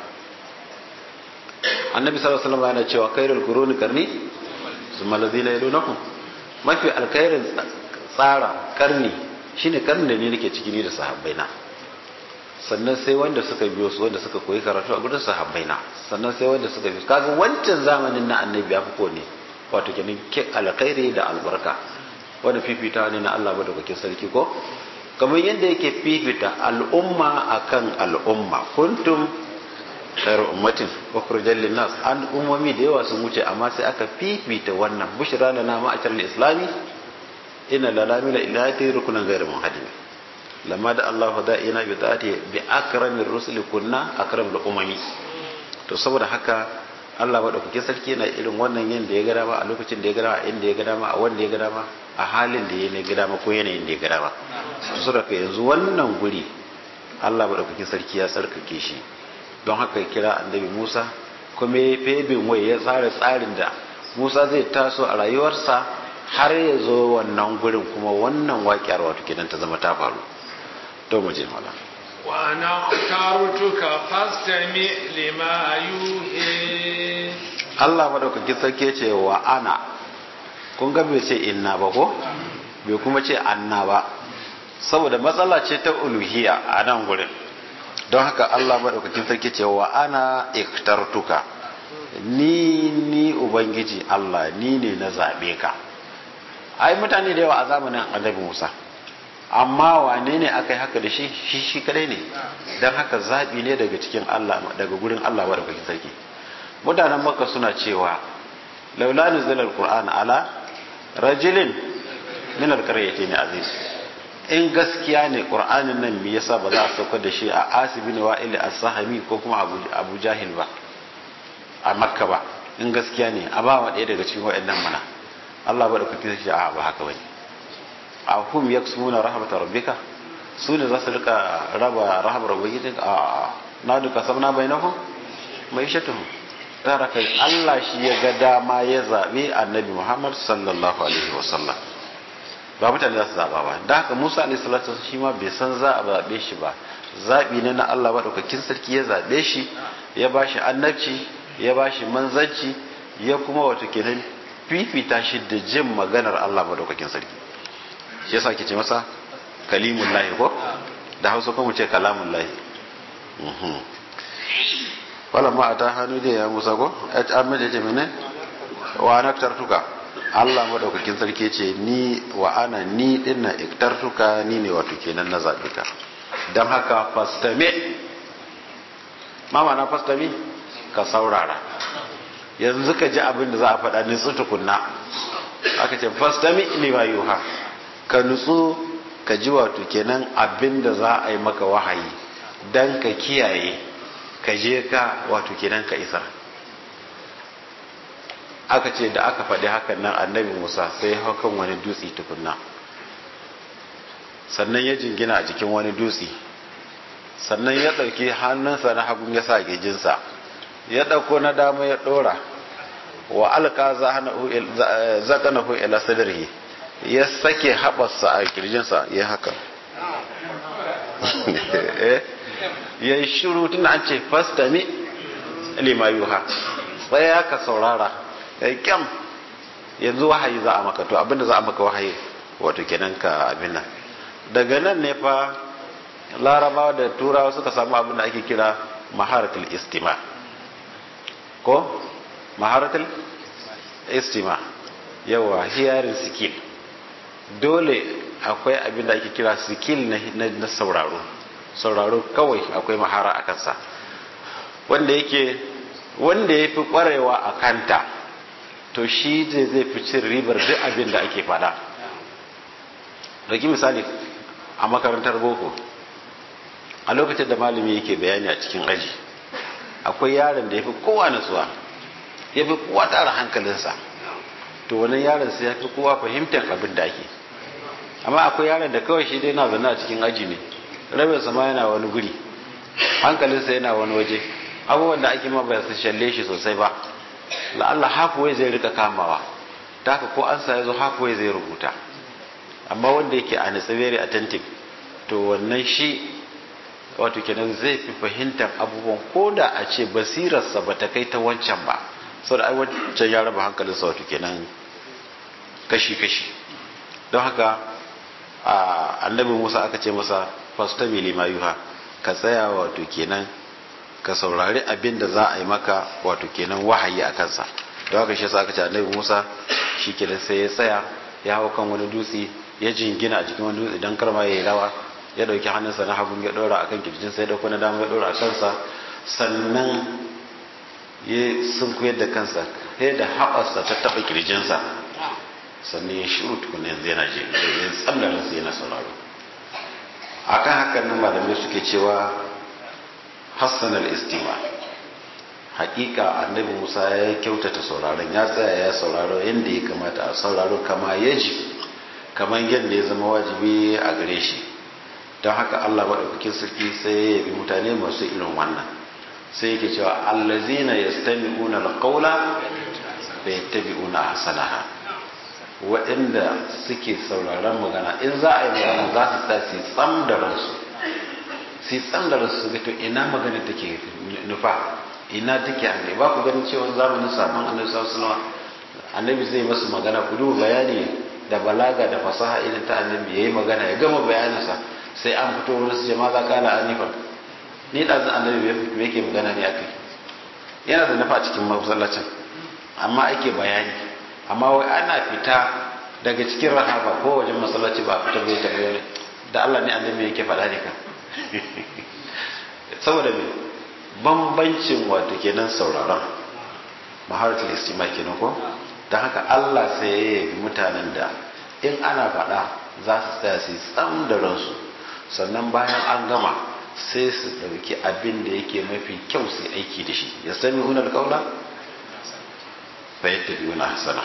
Annabi sallallahu alaihi wasallam yana cewa khairul quruni qarni thumma alladhina yalunakum, mafi alkhairin tsara karni shine karnin da ne nake ciki ni da sahabbaina, sannan sai wanda suka biyo su, wanda suka koyi karatu a gurin sahabbaina, sannan sai wanda suka biyo. Kaga wancan zamanin na annabi ya fi ko ne wato kenan ke alkhairi da albarka, wanda fifita ne na Allah madaukakin sarki ko, kamar yadda yake fifita al'umma akan al'umma. Kuntum khairu ummatin ukhrijat lin-nas, an ummomi da yawa sun wuce amma sai aka fifita wannan. Bushra lana ma'ashar al-islami inna lalamina ilati rukunan ghairu muhadim lamma da Allahu da'ina bi ta'ati bi akramir rusuli kunna akramul umami. To saboda haka Allah madaukakin sarki yana irin wannan yanda ya ga dama, a lokacin da ya ga dama, inda ya ga dama, a wanda ya ga dama, a halin da ya ga dama ko yanayin da ya ga dama. To saboda yanzu wannan guri Allah madaukakin sarki ya sarkake shi, don haka ya kira annabi Musa kuma ya febin wai ya tsara tsarin da Musa zai taso a rayuwarsa har ya zo wannan gurin, kuma wannan waƙiyar wato kenan ta zama ta faru. To mu je mala wa ana tarutuka fastami lima yuhi. Allah madaukakin sarki ce wa ana, kun ga bai ce inna ba ko, bai kuma ce anna ba, saboda matsala ce ta uluhiyya a nan gurin. Don haka Allah madaukakin sarki ce wa ana iktartuka, ni ni ubangiji Allah ni ne na zabe ka. Ai mutane da yawa a zamanin annabi Musa, amma wane ne aka yi haka da shi? Shi shi kadai ne. Don haka zaɓi ne daga cikin Allah, daga gurin Allah wadda kwakin sarki. Mutanen Makka suna cewa laula nuzila alquran ala rajulin min alqaryatayn aziz. In gaskiya ne qur'anin nan me yasa ba za a saukar da shi a Asibin Wa'il as-Sahami ko kuma Abu, Abu Jahil ba a Makka ba? In gaskiya ne a ba wa ɗaya daga cikin waɗannan mana. Allah ba da kuke shi a ba haka bane. A hum yaksumuna rahmatar rabbika, su ne za su rika raba rahmar ubangijinka? A na duka sabna bainahum mai shatuhum. Tara kai Allah shi ya ga dama ya zabe annabi Muhammad sallallahu alaihi wasallam, ba mutane za su zaba ba. Da haka Musa alaihi salatu shi ma bai san za a zabe shi ba, zabi ne na Allah madaukakin sarki ya zabe shi, ya bashi annabci, ya bashi manzanci, ya kuma wato kenan fifita shi da jin maganar Allah madaukakin sarki. Shi yasa ke ce masa kalimullahi ko, da Hausa kuma ce kalamullahi. mhm wala ma ata hannu da ya Musa ko amma da ce mene wa naktartuka, Allah madaukakin sarki ce ni wa ana ni dinna iktartuka, ni ne wato kenan na zabe ka. Dan haka fastami, mama na fastami ka saurara, yanzu ka ji abin da za a faɗa nitsu tukunna. Aka ce fastami lima yuha, ka nutsu ka ji wato kenan abin da za a yi maka wahayi, dan ka kiyaye, ka je ka wato kenan ka isar. Aka ce da aka faɗi hakan nan annabi Musa sai ya hau kan wani dutse tukunna, sannan ya jingina a jikin wani dutse, sannan ya ɗauki hannunsa na hagun ya sa gejinsa, ya ɗauko na dama ya ɗora, wa alka zakanahu ila sadrihi, ya sake haɓarsa a kirjinsa ya haka ya yi shiru. Tun an ce fastami lima yuha, tsaya ka saurara, ya yi kyam, yanzu wahayi za a maka. To abinda za a maka wahayi wato kenan ka abin nan. Daga nan ne fa larabawa da turawa suka samu abin da ake kira maharatul istima ko maharatul istima. yawa hearing skill dole akwai abin da ake kira skill na, na, na sauraro sauraro kawai akwai mahara a kansa wanda yake wanda ya fi kwarewa a kanta to shi zai zai fi cin ribar duk abin da ake fada. Dauki misali a makarantar boko a lokacin da malami yake bayani a cikin aji akwai yaron da ya fi kowa natsuwa ya fi kowa tara hankalinsa to wannan yaron sai ya fi kowa fahimtar abin da ake. Amma akwai yaron da kawai shi dai na zanna a cikin aji ne rabin sama yana wani guri hankalinsa yana wani waje abubuwan da ake ma ba su shalle shi sosai ba la'alla halfway zai rika kamawa ta haka ko an sa ya zo halfway zai rubuta. Amma wanda yake a nitsa very attentive to wannan shi wato kenan zai fi fahimtar abubuwan ko da a ce basirarsa ba ta kai ta wancan ba saboda ai wancan ya raba hankalinsa wato kenan kashi-kashi. Don haka annabi Musa aka ce masa fastami lima yuha ka tsaya wato kenan ka saurari abin da za a yi maka wato kenan wahayi a kansa. Don haka shi yasa aka ce annabi Musa shi kenan sai ya tsaya ya hau kan wani dutse ya jingina a cikin wani dutse don karma ya yi rawa ya dauki hannunsa na hagun ya dora akan kirjin sai da kuma dama ya dora a kansa sannan ya sunkuyar da kansa sai da haɓarsa ta taɓa kirjinsa sannan ya shiru tukuna yanzu yana je ya tsallarin sai yana sauraro. Akan hakan nan malamai suke cewa hassan al-istima hakika annabi Musa ya kyautata sauraron ya tsaya ya sauraro yadda ya kamata a sauraro kama ya ji kamar yadda ya zama wajibi a gare shi. Don haka Allah maɗaukakin sarki sai ya yabi mutane masu irin wannan sai yake cewa allazina yastami'una alqawla fa yattabi'una ahsanaha waɗanda suke sauraron magana in za a yi magana za su sa su tsam da ransu su tsam da ransu ga to ina magana take nufa ina take annabi ba ku ganin cewa zamanin sabon annabi sallallahu alaihi wasallam annabi zai masu magana ku duba bayani da balaga da fasaha irin ta annabi yayi magana ya gama bayaninsa sai an fito wurin su jama'a kala anifan ni da zan annabi me yake magana ne akai yana da nafa cikin masallacin amma ake bayani amma wai ana fita daga cikin rahaba ko wajen masallaci ba fita bai ta bayani da Allah ne annabi yake faɗa ne ka saboda me bambancin wato kenan sauraron maharatul istima kenan ko dan haka Allah sai ya yi mutanen da in ana faɗa za su tsaya su tsam da ransu sannan bayan an gama sai su ɗauki abin da yake mafi kyau su aiki da shi ya sami unar kaula fa yadda biyu na hasana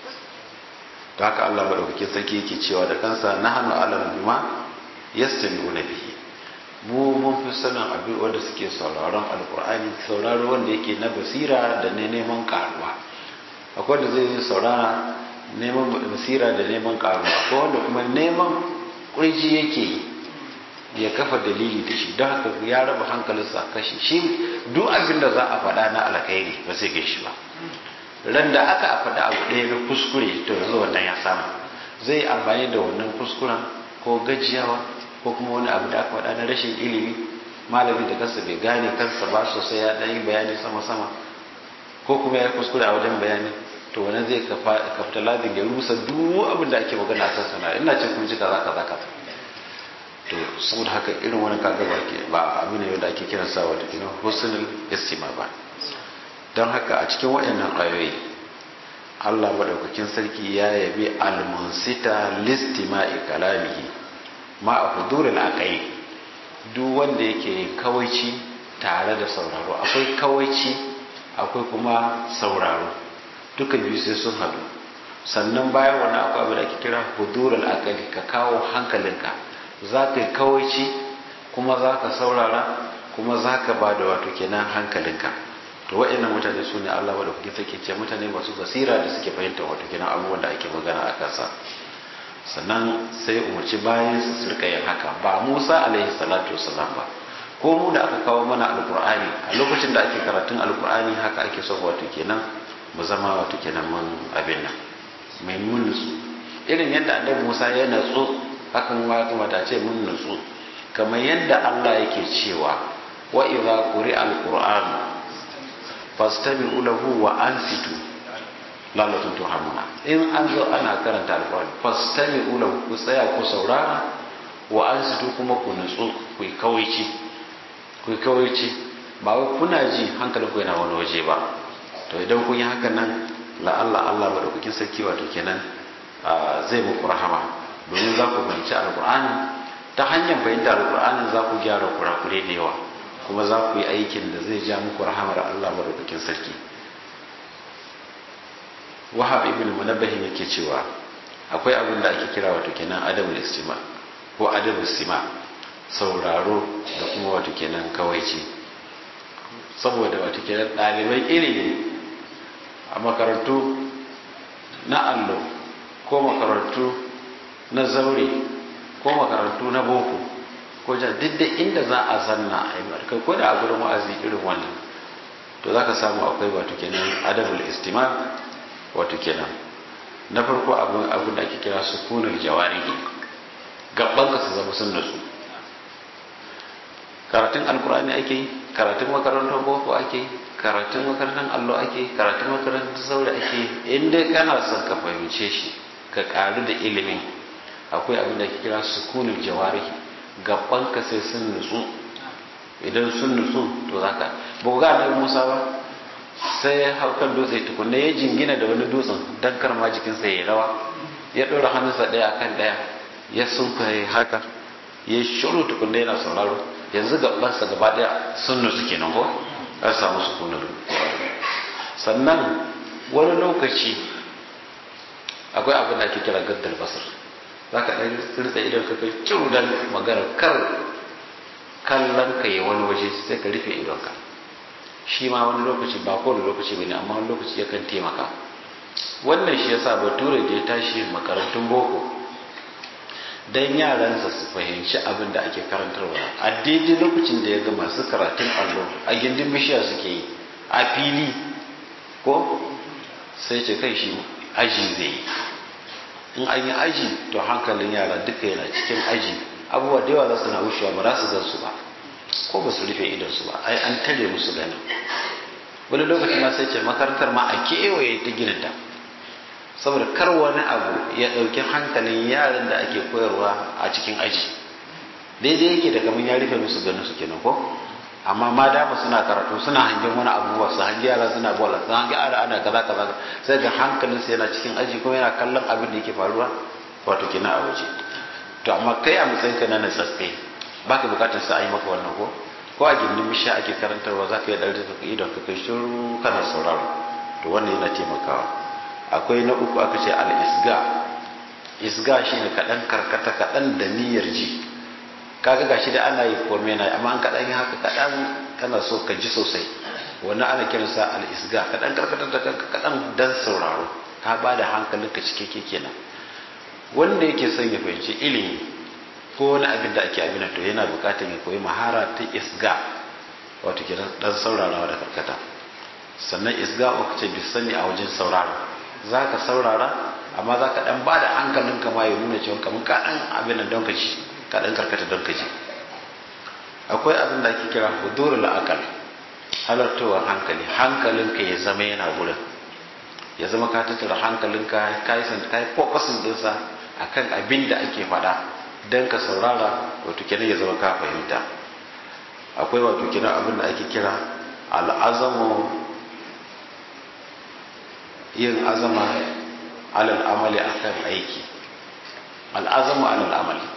ta haka Allah maɗaukakin sarki yake cewa da kansa na hannu alam bima ya sami unar bihi mu mun fi sanin abin wanda suke sauraron alkur'ani sauraro wanda yake na basira da na neman karuwa akwai da zai yi saurara neman basira da neman karuwa akwai wanda kuma neman kurji yake ya kafa dalili da shi don haka ya raba hankalinsa kashi shi duk abin da za a faɗa na alkhairi ba zai gaishe ba ran da aka faɗa abu ɗaya na kuskure to yanzu wannan ya samu zai amfani da wannan kuskuren ko gajiyawa ko kuma wani abu da aka faɗa na rashin ilimi malami da kansa bai gane kansa ba sosai ya ɗan yi bayani sama-sama ko kuma ya kuskure a wajen bayani to wani zai kafta lazin ya rusa duk abin da ake magana a kansa na ina ce kun ji kaza kaza kaza to saboda haka irin wani kaga ba ke ba abin ne wanda ake kiran sa wato kina husnul istima ba don haka a cikin waɗannan ayoyi Allah madaukakin sarki ya yabi al-munsita listima'i kalamihi ma a hudurul aqai duk wanda yake kawaici tare da sauraro akwai kawaici akwai kuma sauraro duka biyu sai sun hadu sannan bayan wannan akwai abin da ake kira hudurul aqali ka kawo hankalinka za ka yi kawaici kuma za ka saurara kuma za ka ba da wato kenan hankalinka to waɗannan mutane su ne Allah da kuke take ce mutane masu basira da suke fahimta wato kenan abubuwan da ake magana a kansa sannan sai umarci bayan su sirka yin haka ba Musa alaihi salatu wasalam ba ko mu da aka kawo mana alkur'ani a lokacin da ake karatun alkur'ani haka ake so wato kenan mu zama wato kenan mun abin nan mai mun nutsu irin yadda annabi Musa ya natsu hakan ma kuma ta ce mun nutsu kamar yadda Allah yake cewa wa idza quri'a alqur'an fastami'u lahu wa ansitu lalatun turhamuna. In an zo ana karanta alqur'ani fastami'u lahu, ku tsaya ku saurara, wa ansitu kuma ku nutsu, ku yi kawaici ku yi kawaici ba wai kuna ji hankalin ku yana wani waje ba. To idan kun yi haka nan la Allah Allah madaukakin sarki wato kenan zai muku rahama, domin za ku fahimci alqur'ani. Ta hanyar fahimtar alqur'ani za ku gyara kurakure da yawa, kuma za ku yi aikin da zai ja muku rahamar Allah madaukakin sarki. Wahab ibn Munabbih yake cewa akwai abin da ake kira wato kenan adabul istima ko adabul sima, sauraro da kuma wato kenan kawaici. Saboda wato kenan ɗaliban ilimi a makarantu na allo ko makarantu na zaure ko makarantu na boko ko jan duk inda za a zanna a yi ko da a gurin wa'azi irin wannan, to za ka samu akwai wato kenan adabul istima. Wato kenan na farko abin abin da ake kira sukunul jawarihi, gaban ka su zama sun nutsu. Karatun alkur'ani ake yi, karatun makarantar boko ake yi, karatun makarantar allo ake yi, karatun makarantar zaure ake yi, inda kana son ka fahimce shi ka karu da ilimin, akwai abin da ake kira sukunul jawarihi, gaban ka sai sun nutsu. Idan sun nutsu to zaka buga annabi Musa ba, sai ya hau kan dutse tukunna ya jingina da wani dutsen don karma jikinsa ya rawa, ya ɗora hannunsa ɗaya akan ɗaya, ya sunfaye haka, ya shiru tukunna yana sauraro. Yanzu gabansa gaba ɗaya sun nutsu kenan ko an samu sukunar. Sannan wani lokaci akwai abin da ake kira gaddal basir, za ka ɗan rinsa idan ka kai kiru don magana kar kallon ka yi wani waje sai ka rufe idonka. Shi ma wani lokaci ba kowane lokaci bane, amma wani lokaci yakan taimaka. Wannan shi yasa bature da ya tashi makarantun boko dan yaransa su fahimci abin da ake karantarwa a daidai lokacin da ya ga masu karatun allo a gindin bishiya suke yi a fili ko sai ce kai shi aji zai yi. In an yi aji to hankalin yara duka yana cikin aji, abubuwa da yawa za su na wucewa ba za su gan su ba ko ba su rufe idonsu ba, ai an tare musu ganin. Wani lokaci ma sai ce makarantar ma a kewaye ta gininta, saboda kar wani abu ya ɗauki hankalin yaran da ake koyarwa a cikin aji. Daidai yake da kamar ya rufe musu ganin su kenan ko, amma ma dama suna karatu suna hangen wani abubuwa, su hangi yara suna bola, su hangi yara ana kaza kaza, sai ga hankalinsu yana cikin aji kuma yana kallon abin da yake faruwa wato kenan a waje. To amma kai a matsayinka na natsatse ba ka bukatar sa a yi maka wannan ko ko a gindin bishiya ake karantarwa za ka yi ɗan rufe idon ka kai shiru kana sauraro, to wannan yana taimakawa. Akwai na uku aka ce al-isga. Isga shine kaɗan karkata kaɗan da niyyar ji. Kaga gashi da ana yi komai na, amma an kaɗan yi haka kaɗan kana so ka ji sosai, wannan ana kiransa al-isga. Kaɗan karkata da kanka kaɗan dan sauraro, ka ba da hankalinka cikakke kenan. Wanda yake son ya fahimci ilimi ko wani abin da ake abin to yana bukatar ya koyi mahara ta isga, wato kenan dan saurarawa da karkata. Sannan isga uku ce bisani a wajen saurara, za ka saurara amma za ka dan ba da hankalinka ma ya nuna cewa kamar ka dan abin nan don ka ji, ka dan karkata don ka ji. Akwai abin da ake kira hudurul aqal, halartowar hankali, hankalinka ya zama yana gurin, ya zama ka tattara hankalinka ka yi san kai focusing dinsa akan abin da ake faɗa dan ka saurara, wato kenan ya zama ka fahimta. Akwai wato kenan abin da ake kira al'azamu, yin azama alal amali akan aiki. Al'azamu alal amali,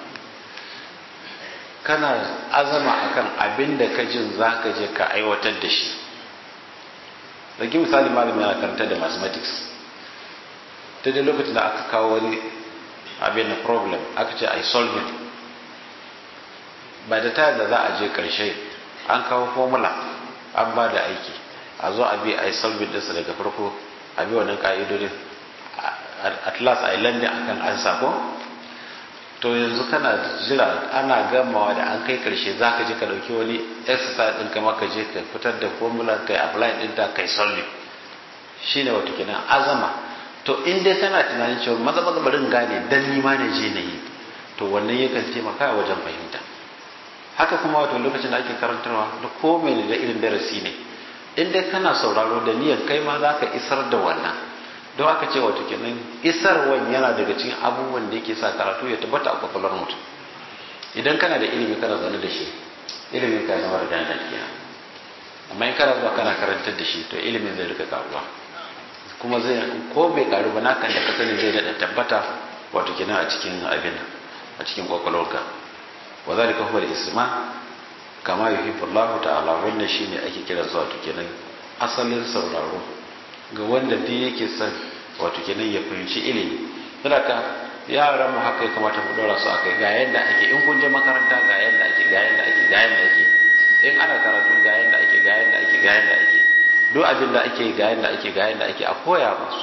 kana azama akan abin da ka jin za ka je ka aiwatar da shi. Ɗauki misali, malami yana karanta da mathematics, ta dai lokacin da aka kawo wani abin na problem aka ce ai solving, ba da ta da za a je karshe an kawo formula an ba da aiki, a zo a bi ai solving ɗinsa daga farko, a bi wannan ka'idodin, at last ai landing akan ansa ko. To yanzu kana jira ana gamawa da an kai karshe za ka je ka ɗauki wani exercise ɗin kama ka je ka fitar da formula kai apply ɗinta kai solving, shine wato kenan azama. To in dai kana tunanin cewa maza maza barin gane dan ni ma na je na yi, to wannan yakan taimaka wajen fahimta. Haka kuma wato lokacin da ake karantarwa da komai da irin darasi ne, in dai kana sauraro da niyyar kai ma za ka isar da wannan, don aka ce wato kenan isarwan yana daga cikin abubuwan da yake sa karatu ya tabbata a kwakwalwar mutum. Idan kana da ilimi kana zaune da shi ilimin ka zama da dandan kenan, amma in kana zuwa kana karantar da shi to ilimin zai rika karuwa kuma zai ko bai karu ba nakan da ka sani zai da tabbata wato kenan a cikin abin a cikin kwakwalwarka. wa zalika huwa al-isma kama yuhibbu Allah ta'ala, wannan shine ake kira zuwa wato kenan asalin sauraro ga wanda duk yake son wato kenan ya fahimci ilimi. saboda yaran mu haka ya kamata mu dora su akai, ga yanda ake in kun je makaranta, ga yanda ake ga yanda ake ga yanda ake in ana karatu, ga yanda ake ga yanda ake ga yanda ake duk abin da ake ga yanda ake ga yanda ake a koya musu.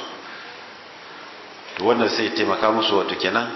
to wannan sai taimaka musu wato kenan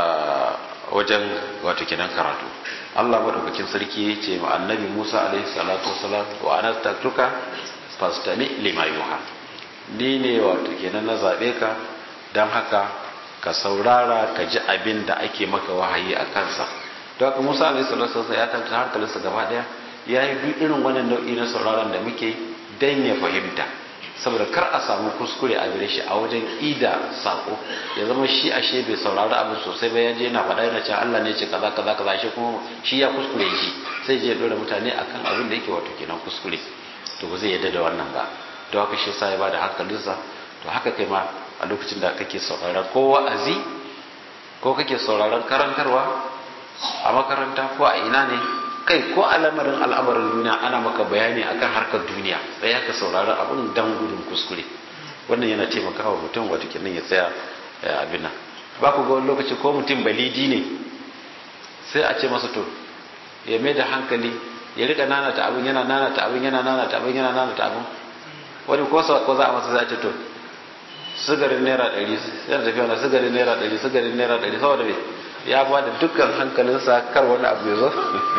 wajen wato kenan karatu. Allah madaukakin sarki ya ce ma annabi Musa alaihi salatu wasalam, wa ana taktuka fastami lima yuha, ni ne wato kenan na zabe ka dan haka ka saurara ka ji abin da ake maka wahayi a kansa. don haka Musa alaihi salatu wasalam ya tantance hankalinsa gaba daya, ya yi duk irin wannan nau'i na sauraron da muke dan ya fahimta, saboda kar a samu kuskure a gare shi a wajen ida sako, ya zama shi ashe bai saurari abin sosai ba, ya je yana faɗa yana cewa Allah ne ce kaza kaza kaza, shi kuma shi ya kuskure shi sai je dora mutane akan abin da yake wato kenan kuskure, to ba zai yadda da wannan ba. don haka shi sai ya bada hankalinsa. to haka kai ma a lokacin da kake sauraron ko wa'azi ko kake sauraron karantarwa a makaranta ko a ina ne, kai ko al'amarin al'amarin duniya ana maka bayani akan harkar duniya, tsaya ka saurari abin dan gudun kuskure. wannan yana taimakawa mutum wato kenan ya tsaya abin nan. ba ku ga wani lokaci ko mutum balidi ne sai a ce masa to ya mai da hankali ya rika nanata abin yana nanata abin yana nanata abin yana nanata abin wani ko za a masa za a ce to sigarin naira ɗari sai da tafiya na sigarin naira ɗari sigarin naira ɗari saboda me ya ba da dukkan hankalinsa kar wani abu ya zo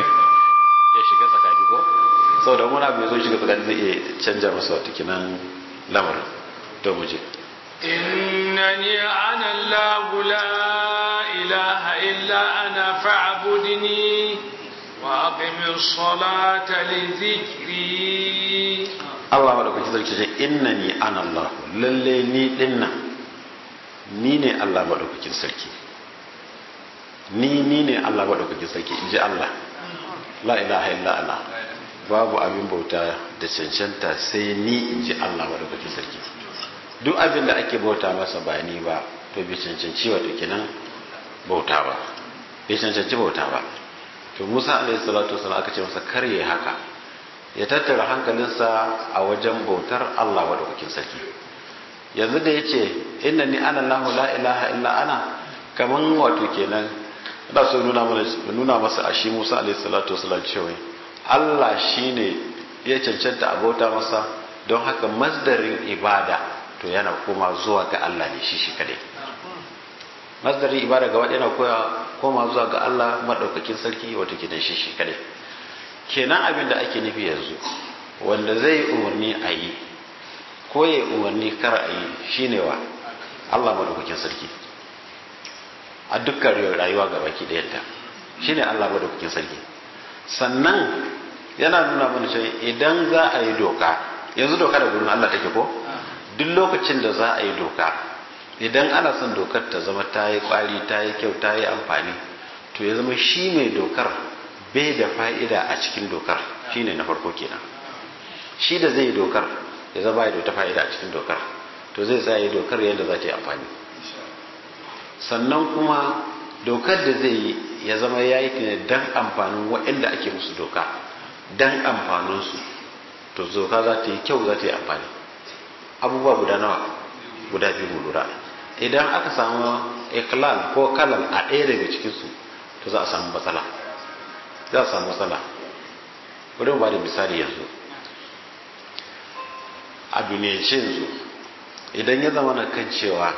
ya shiga tsakani ko saboda wani abu ya zo shiga tsakani zai iya canja masa wata kinan lamarin. to mu je innani ana Allahu la ilaha illa ana fa'budni wa aqimis salata li dhikri. Allah madaukaki sarki ce innani ana Allah, lalle ni dinnan ni ne Allah madaukakin sarki, ni ni ne Allah madaukakin sarki inji Allah. la ilaha illa ana, babu abin bauta da cancanta sai ni inji Allah madaukakin sarki. duk abin da ake bauta masa ba ni ba to bai cancanci wato kenan bauta ba, bai cancanci bauta ba. to Musa alaihi salatu wasallam aka ce masa karye haka, ya tattara hankalinsa a wajen bautar Allah madaukakin sarki. yanzu da yace innani ana Allahu la ilaha illa ana, kaman wato kenan ina so nuna mana nuna masa a shi Musa alaihi salatu wasallam cewa Allah shine ya cancanta a bauta masa, don haka masdarin ibada to yana koma zuwa ga Allah ne shi shi kadai. masdarin ibada ga wanda yana koma zuwa ga Allah madaukakin sarki wato kenan shi shi kadai. kenan abin da ake nufi yanzu wanda zai umarni a yi ko ya umarni kar a yi shine wa Allah madaukakin sarki a dukkan rayuwa ga baki ɗayanta, shine Allah madaukakin sarki. sannan yana nuna mana cewa idan za a yi doka, yanzu doka da gurin Allah take ko, duk lokacin da za a yi doka, idan ana son dokar ta zama ta yi kwari ta yi kyau ta yi amfani, to ya zama shi mai dokar bai da fa'ida a cikin dokar, shine na farko kenan. shi da zai yi dokar ya zama ya da fa'ida a cikin dokar, to zai sa yi dokar yadda za ta yi amfani. sannan kuma dokar da zai yi ya zama ya yi ne don amfanin waɗanda ake musu doka, don amfaninsu, to doka za ta yi kyau za ta yi amfani. abubuwa guda nawa? guda biyu mu lura. idan aka samu iklal ko kalal a ɗaya daga cikinsu, to za a samu matsala za a samu matsala. wadda ba da misali yanzu a duniyance yanzu idan ya zama na kan cewa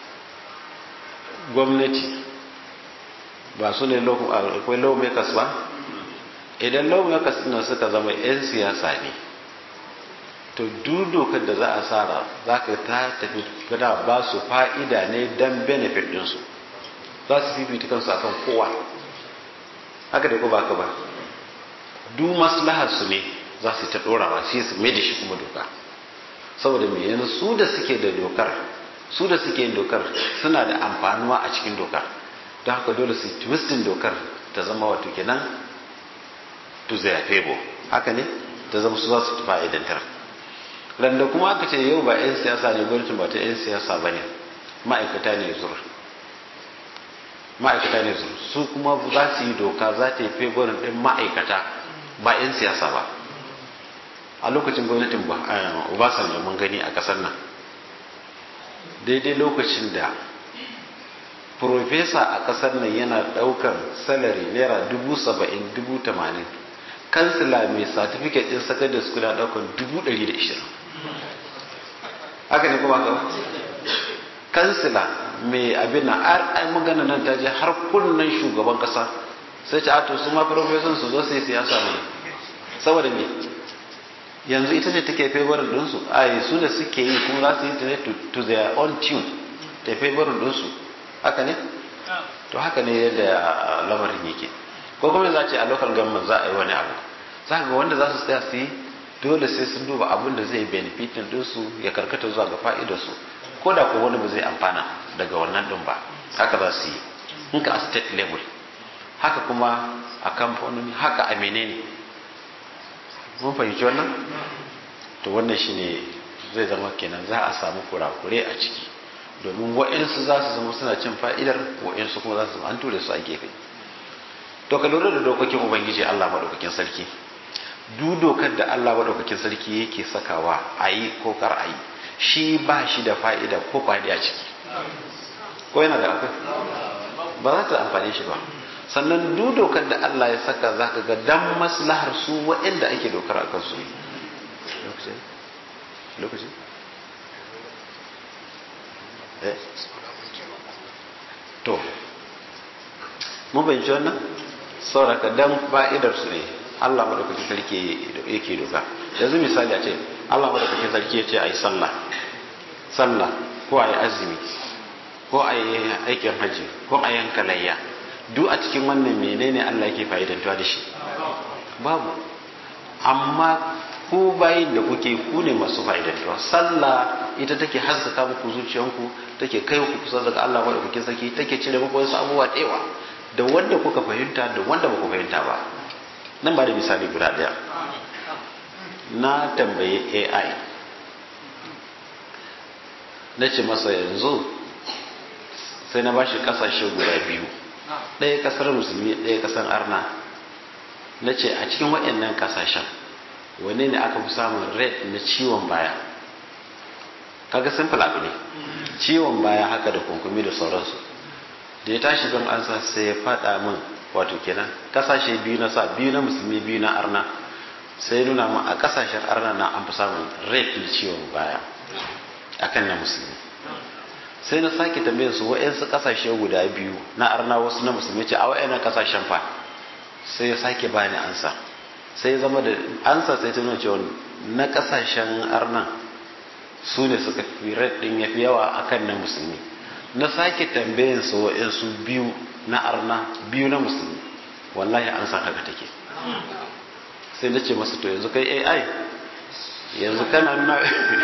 gwamnati ba su ne akwai lawmakers ba, idan lawmakers ɗin suka zama 'yan siyasa ne, to duk dokar da za a tsara za ka ta tafi gada ba su fa'ida ne don benefit ɗinsu, za su fifita kansu akan kowa. haka da ko ba ka ba, duk maslaharsu ne za su ta ɗorawa sai su mai da shi kuma doka. saboda mai yanzu su da suke da dokar su da suke yin dokar suna da amfanuwa a cikin dokar, don haka dole su twistin dokar ta zama wato kenan to their favor, haka ne, ta zama su za su fa'idantar. Randa kuma aka ce yau ba 'yan siyasa ne, gwamnatin ba ta 'yan siyasa ba ne, ma'aikata ne zur ma'aikata ne zur su kuma za su yi doka za ta yi favorin ɗin ma'aikata ba 'yan siyasa ba. A lokacin gwamnatin Obasanjo mun gani a ƙasar nan, daidai lokacin da profesa a ƙasar nan yana ɗaukar salari naira dubu saba'in dubu tamanin, kansila mai certificate ɗin secondary school na ɗaukar dubu ɗari da ishirin. Haka ne kuma ka kansila mai abin na ai magana nan ta je har kunnan shugaban ƙasa, sai ta ato su ma profesan su zo su yi siyasa ne, saboda me yanzu ita ce take favorin ɗinsu, ai su da suke yi kuma za su yi ta ne to their own tune ta favorin ɗinsu, haka ne? To haka ne yadda lamarin yake. Ko kuma za ce a local government za a yi wani abu, za ga wanda za su tsaya su yi dole sai sun duba abin da zai benefitin ɗinsu ya karkata zuwa ga fa'idarsu, ko da ko wani ba zai amfana daga wannan ɗin ba, haka za su yi. In ka a state level, haka kuma a kamfanoni, haka a menene. Mun fahimci wannan? To wannan shine zai zama kenan za a samu kurakure a ciki, domin wa'insu za su zama suna cin fa'idar, wa'insu kuma za su zama an ture su a gefe. To ka lura da dokokin Ubangiji Allah maɗaukakin sarki, duk dokar da Allah maɗaukakin sarki yake sakawa a yi ko kar a yi, shi ba shi da fa'ida ko kwaɗi a ciki, ko yana da akwai ba za ta amfane shi ba. Sannan duk dokar da Allah ya saka za ka ga dan maslahar su waɗanda ake dokar a kansu. Lokaci? Eh? To, mun bayanci wannan? Sauraka dan fa'idar su ne Allah madaukakin sarki yake doka. Yanzu misali a ce Allah madaukakin sarki ya ce a yi sallah, sallah ko a yi azumi, ko a yi aikin hajji, ko a yanka layya. Duk a cikin wannan menene Allah yake fa'idantuwa da shi? Babu. Amma ku bayin da kuke ku ne masu fa'idantuwa. Sallah ita take haskaka muku zuciyanku, take kai ku kusa daga Allah madaukakin sarki, take cire muku wasu abubuwa ɗewa da wanda kuka fahimta da wanda ba ku fahimta ba. Nan ba da misali guda ɗaya. Na tambayi A I, na ce masa yanzu sai na bashi ƙasashe guda biyu, ɗaya ƙasar musulmi ɗaya ƙasar arna. Na ce a cikin waɗannan ƙasashen wane ne aka fi samun rate na ciwon baya? Kaga simple abu ne, ciwon baya haka da kunkumi da sauransu. Da ya tashi don ansa sai ya faɗa min wato kenan ƙasashe biyu na sa, biyu na musulmi biyu na arna, sai nuna min a ƙasashen arna na an fi samun rate na ciwon baya akan na musulmi. Sai na sake tambayar su wa'yansu kasashe guda biyu na arna wasu na musulmi, ce a wa'yannan kasashen fa, sai ya sake bani ansa, sai ya zama da ansa sai ta nuna cewa na kasashen arna su ne suka fi raɗin ya fi yawa akan na musulmi. Na sake tambayar su wa'yansu biyu na arna biyu na musulmi, wallahi ansa haka take. Sai na ce masu to yanzu kai A I yanzu kana nuna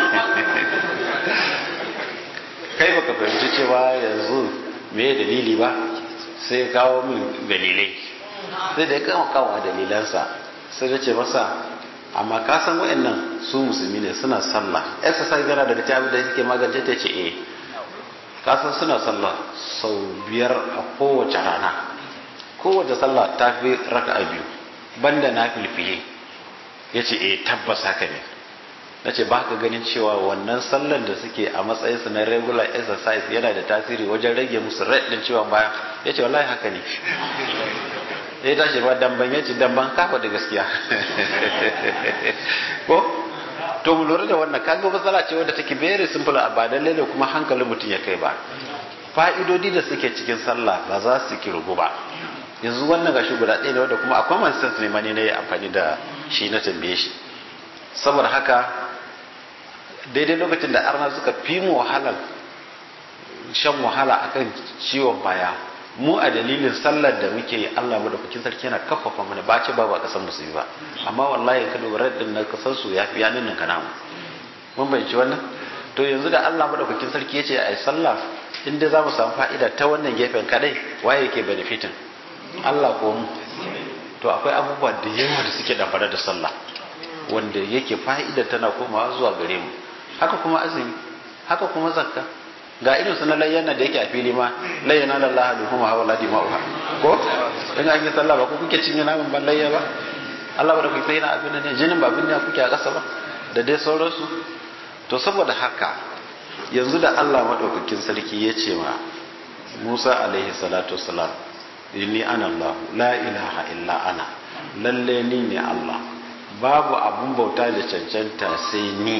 kai baka fahimci cewa yanzu me dalili ba, sai kawo min dalilai. Sai da ya kama kawo dalilansa, sai da ce masa amma ka san wayannan su musulmi ne, suna sallah, exercise yana daga cikin abin da yake magance ta ce eh ka san suna sallah sau biyar a kowace rana, kowace sallah ta fi raka'a biyu banda na filfili. Ya ce eh tabbas haka ne. Na ce ba ka ganin cewa wannan sallar da suke a matsayinsu na regular exercise yana da tasiri wajen rage musu rate din ciwon baya? Ya ce wallahi haka ne. Ya tashi ba damban, ya ce damban kafa da gaskiya. Ko? To mu lura da wannan, kaga matsala ce wadda take very simple a ba lalle ne kuma hankalin mutum ya kai ba. Fa'idodi da suke cikin sallah ba za su kirgu ba. Yanzu wannan gashi guda ɗaya ne wanda kuma akwai man sense ne ma ne na yi amfani da shi na tambaye shi. Saboda haka daidai lokacin da arna suka fi mu wahalar shan wahala akan ciwon baya, mu a dalilin sallar da muke yi Allah madaukakin sarki yana kafafa mana, ba ce ba ba kasan musulmi ba, amma wallahi ka duba raddin na kasan su yafi yanin nan kana mu mun bayyana wannan. to yanzu da Allah madaukakin sarki yace ai sallah inda za mu samu fa'ida ta wannan gefen kadai waye yake benefitin Allah ko mu to akwai abubuwa da yawa da suke dafara da sallah wanda yake fa'ida tana komawa zuwa gare mu haka kuma azumi haka kuma zakka ga irin sunan layyana da yake a fili ma layyana lillahi alhumma wa ladi ma'uha ko in an yi sallah ba ku kuke cinye namun ban layya ba Allah ba da kuke yana abin ne jinin ba abin ne kuke a ƙasa ba da dai sauransu to saboda haka yanzu da Allah madaukakin sarki ya ce ma Musa alaihi salatu wassalam inni ana Allah la ilaha illa ana lalle ni ne Allah babu abun bauta da cancanta sai ni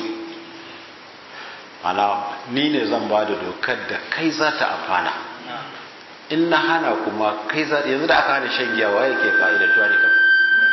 ana ni ne zan ba da dokar da kai za ta amfana in na hana kuma kai za yanzu da aka hana shan giya wa yake fa'idantuwa ne kan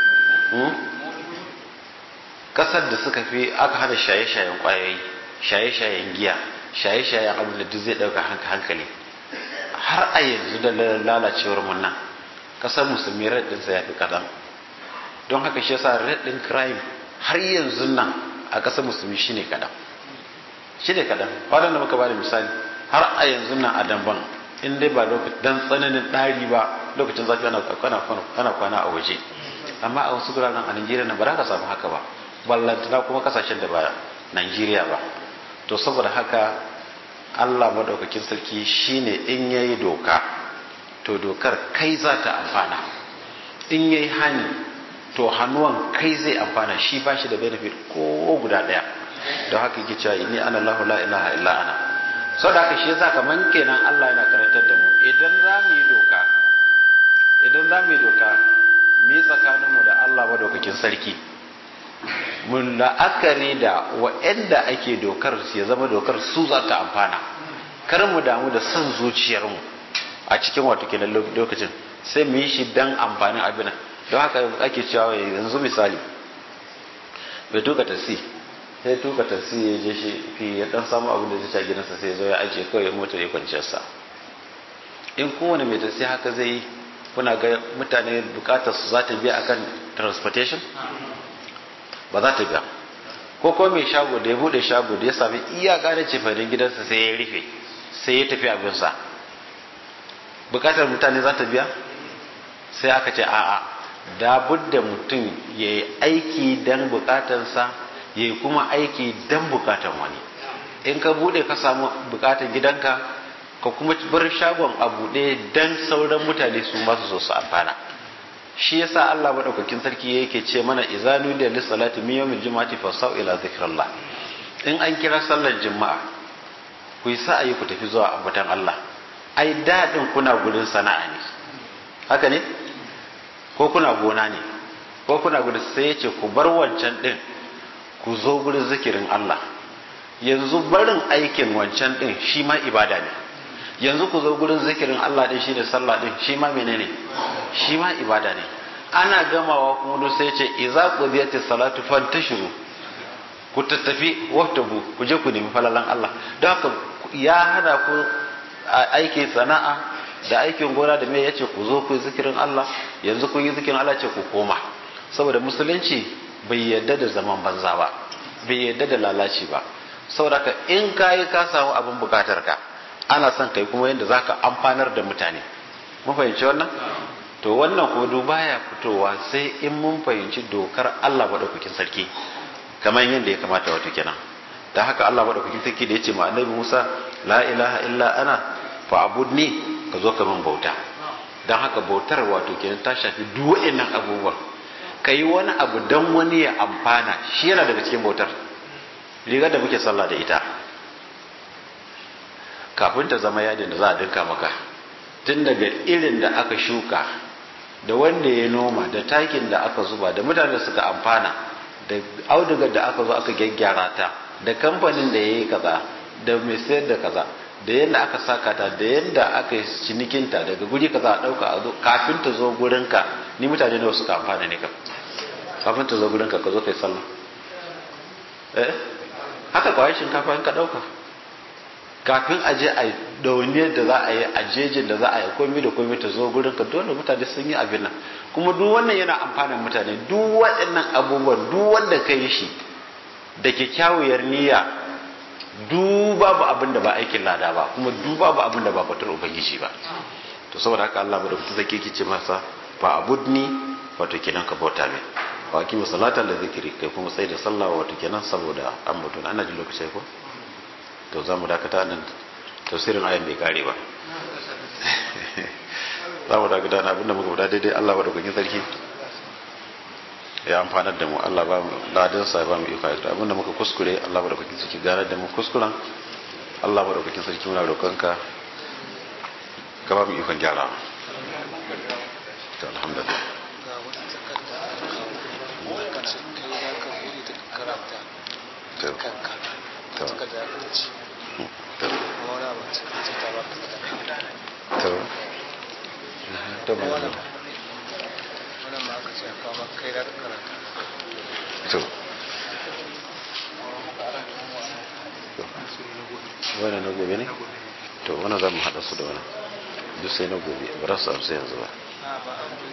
kasar da suka fi aka hana shaye-shayen kwayoyi shaye-shayen giya shaye-shayen abin da duk zai dauka hankali har a yanzu da lalacewar mun nan kasar musulmi raɗinsa ya fi kaɗan don haka shi yasa raɗin crime har yanzu nan a kasar musulmi shine kaɗan shi ne kaɗan waɗanda muka ba da misali har a yanzu nan a damban in dai ba lokacin dan tsananin ɗari ba lokacin zafi ana kwana a waje amma a wasu guranan a Najeriya na ba za ka samu haka ba ballantana kuma kasashen da ba Najeriya ba to saboda haka Allah madaukakin sarki shine in yayi doka to dokar kai za ta amfana in yayi hani to hannuwan kai zai amfana shi ba shi da benefit ko guda daya don haka yake cewa inni ana Allahu la ilaha illa ana saboda haka shi yasa kaman kenan Allah yana karantar da mu idan za mu yi doka idan za mu yi doka mu yi tsakaninmu da Allah madaukakin sarki mun la'akari da wa'anda ake dokar ya zama dokar su za ta amfana kar mu damu da son zuciyarmu a cikin wato kenan lokacin sai mu yi shi dan amfanin abin don haka ake cewa yanzu misali bai tuka tasi sai tuka tasi ya je shi fi ya dan samu abin da zai ci gidansa sai ya zo ya ajiye kawai motar ya kwanciyar sa in kowane mai tasi haka zai yi kuna ga mutane bukatar su za ta biya akan transportation ba za ta biya ko kuma mai shago da ya bude shago da ya sami iya gane cefanin gidansa sai ya rufe sai ya tafi abinsa bukatar mutane za ta biya sai aka ce a'a da budda mutum ya yi aiki don bukatarsa ya yi kuma aiki don bukatar wani in ka bude ka samu bukatar gidanka ka kuma bar shagon a bude don sauran mutane su masu so su amfana shi yasa Allah madaukakin sarki yake ce mana izanu da lissalati min yawmil jumu'ati fasau ila zikrillah in an kira sallar juma'a ku yi sa'ayi ku tafi zuwa ambatan Allah ai dadin kuna gurin sana'a ne haka ne ko kuna gona ne ko kuna gurin sai yace ku bar wancan din ku zo gurin zikirin Allah yanzu barin aikin wancan din shi ma ibada ne yanzu ku zo gurin zikirin Allah din shine sallah din shi ma menene shi ma ibada ne ana gamawa kuma sai ce idza qudiyatis salatu fantashiru ku tattafi wahtabu ku je ku nemi falalan Allah don haka ya hada ku aikin sana'a da aikin gona da me yace ku zo ku yi zikirin Allah yanzu kun yi zikirin Allah ce ku koma saboda musulunci bai yarda da zaman banza ba bai yarda da lalaci ba saboda ka in kai ka samu abin bukatar ka ana son kai kuma yadda zaka amfanar da mutane mun fahimci wannan to wannan kuma du baya fitowa sai in mun fahimci dokar Allah madaukakin sarki kamar yadda ya kamata wato kenan dan haka Allah madaukakin sarki da yace ma Annabi Musa la ilaha illa ana fa'budni ka zo ka min bauta dan haka bautar wato kenan ta shafi duk waɗannan abubuwan kai wani abu dan wani ya amfana shi yana daga cikin bautar rigar da muke sallah da ita kafin ta zama yadin da za a dinka maka tun daga irin da aka shuka da wanda ya noma da takin da aka zuba da mutane da suka amfana da audugar da aka zo aka gyaggyara ta da kamfanin da ya yi kaza da mai sayar da kaza da yadda aka saka ta da yadda aka yi cinikinta daga guri kaza a ɗauka a zo kafin ta zo gurinka ni mutane nawa suka amfana ne ka kafin ta zo gurinka ka zo kai sallah eh haka kwayar shinkafa in ka ɗauka kafin a je a dauniyar da za a yi a jejin da za a yi komai da komai ta zo gurin ka dole mutane sun yi abin nan kuma duk wannan yana amfanin mutane duk waɗannan abubuwan duk wanda ka yi shi da kyakkyawar niyya duba ba abin da ba aikin lada ba kuma duba ba abin da ba batar ubangiji ba. To saboda haka Allah mu da kuta zake kice masa fa abudni wato kenan ka bauta min wa kimi salata da zikiri kai kuma sai da sallah wato kenan saboda an mutu ana jin lokaci ko to zamu dakata nan tafsirin ayan bai kare ba zamu dakata nan abinda muka faɗa daidai Allah ba da kukin sarki ya amfanar da mu Allah ba mu ladan sa ba mu ika da abinda muka kuskure Allah ba da kukin sarki ganar da mu kuskuren Allah ba da kukin sarki muna roƙonka ka ba mu ikon gyara to alhamdulillah to to to to mana to wannan na gobe ne to wannan zamu hada su da wannan duk sai na gobe ba za su amsa yanzu ba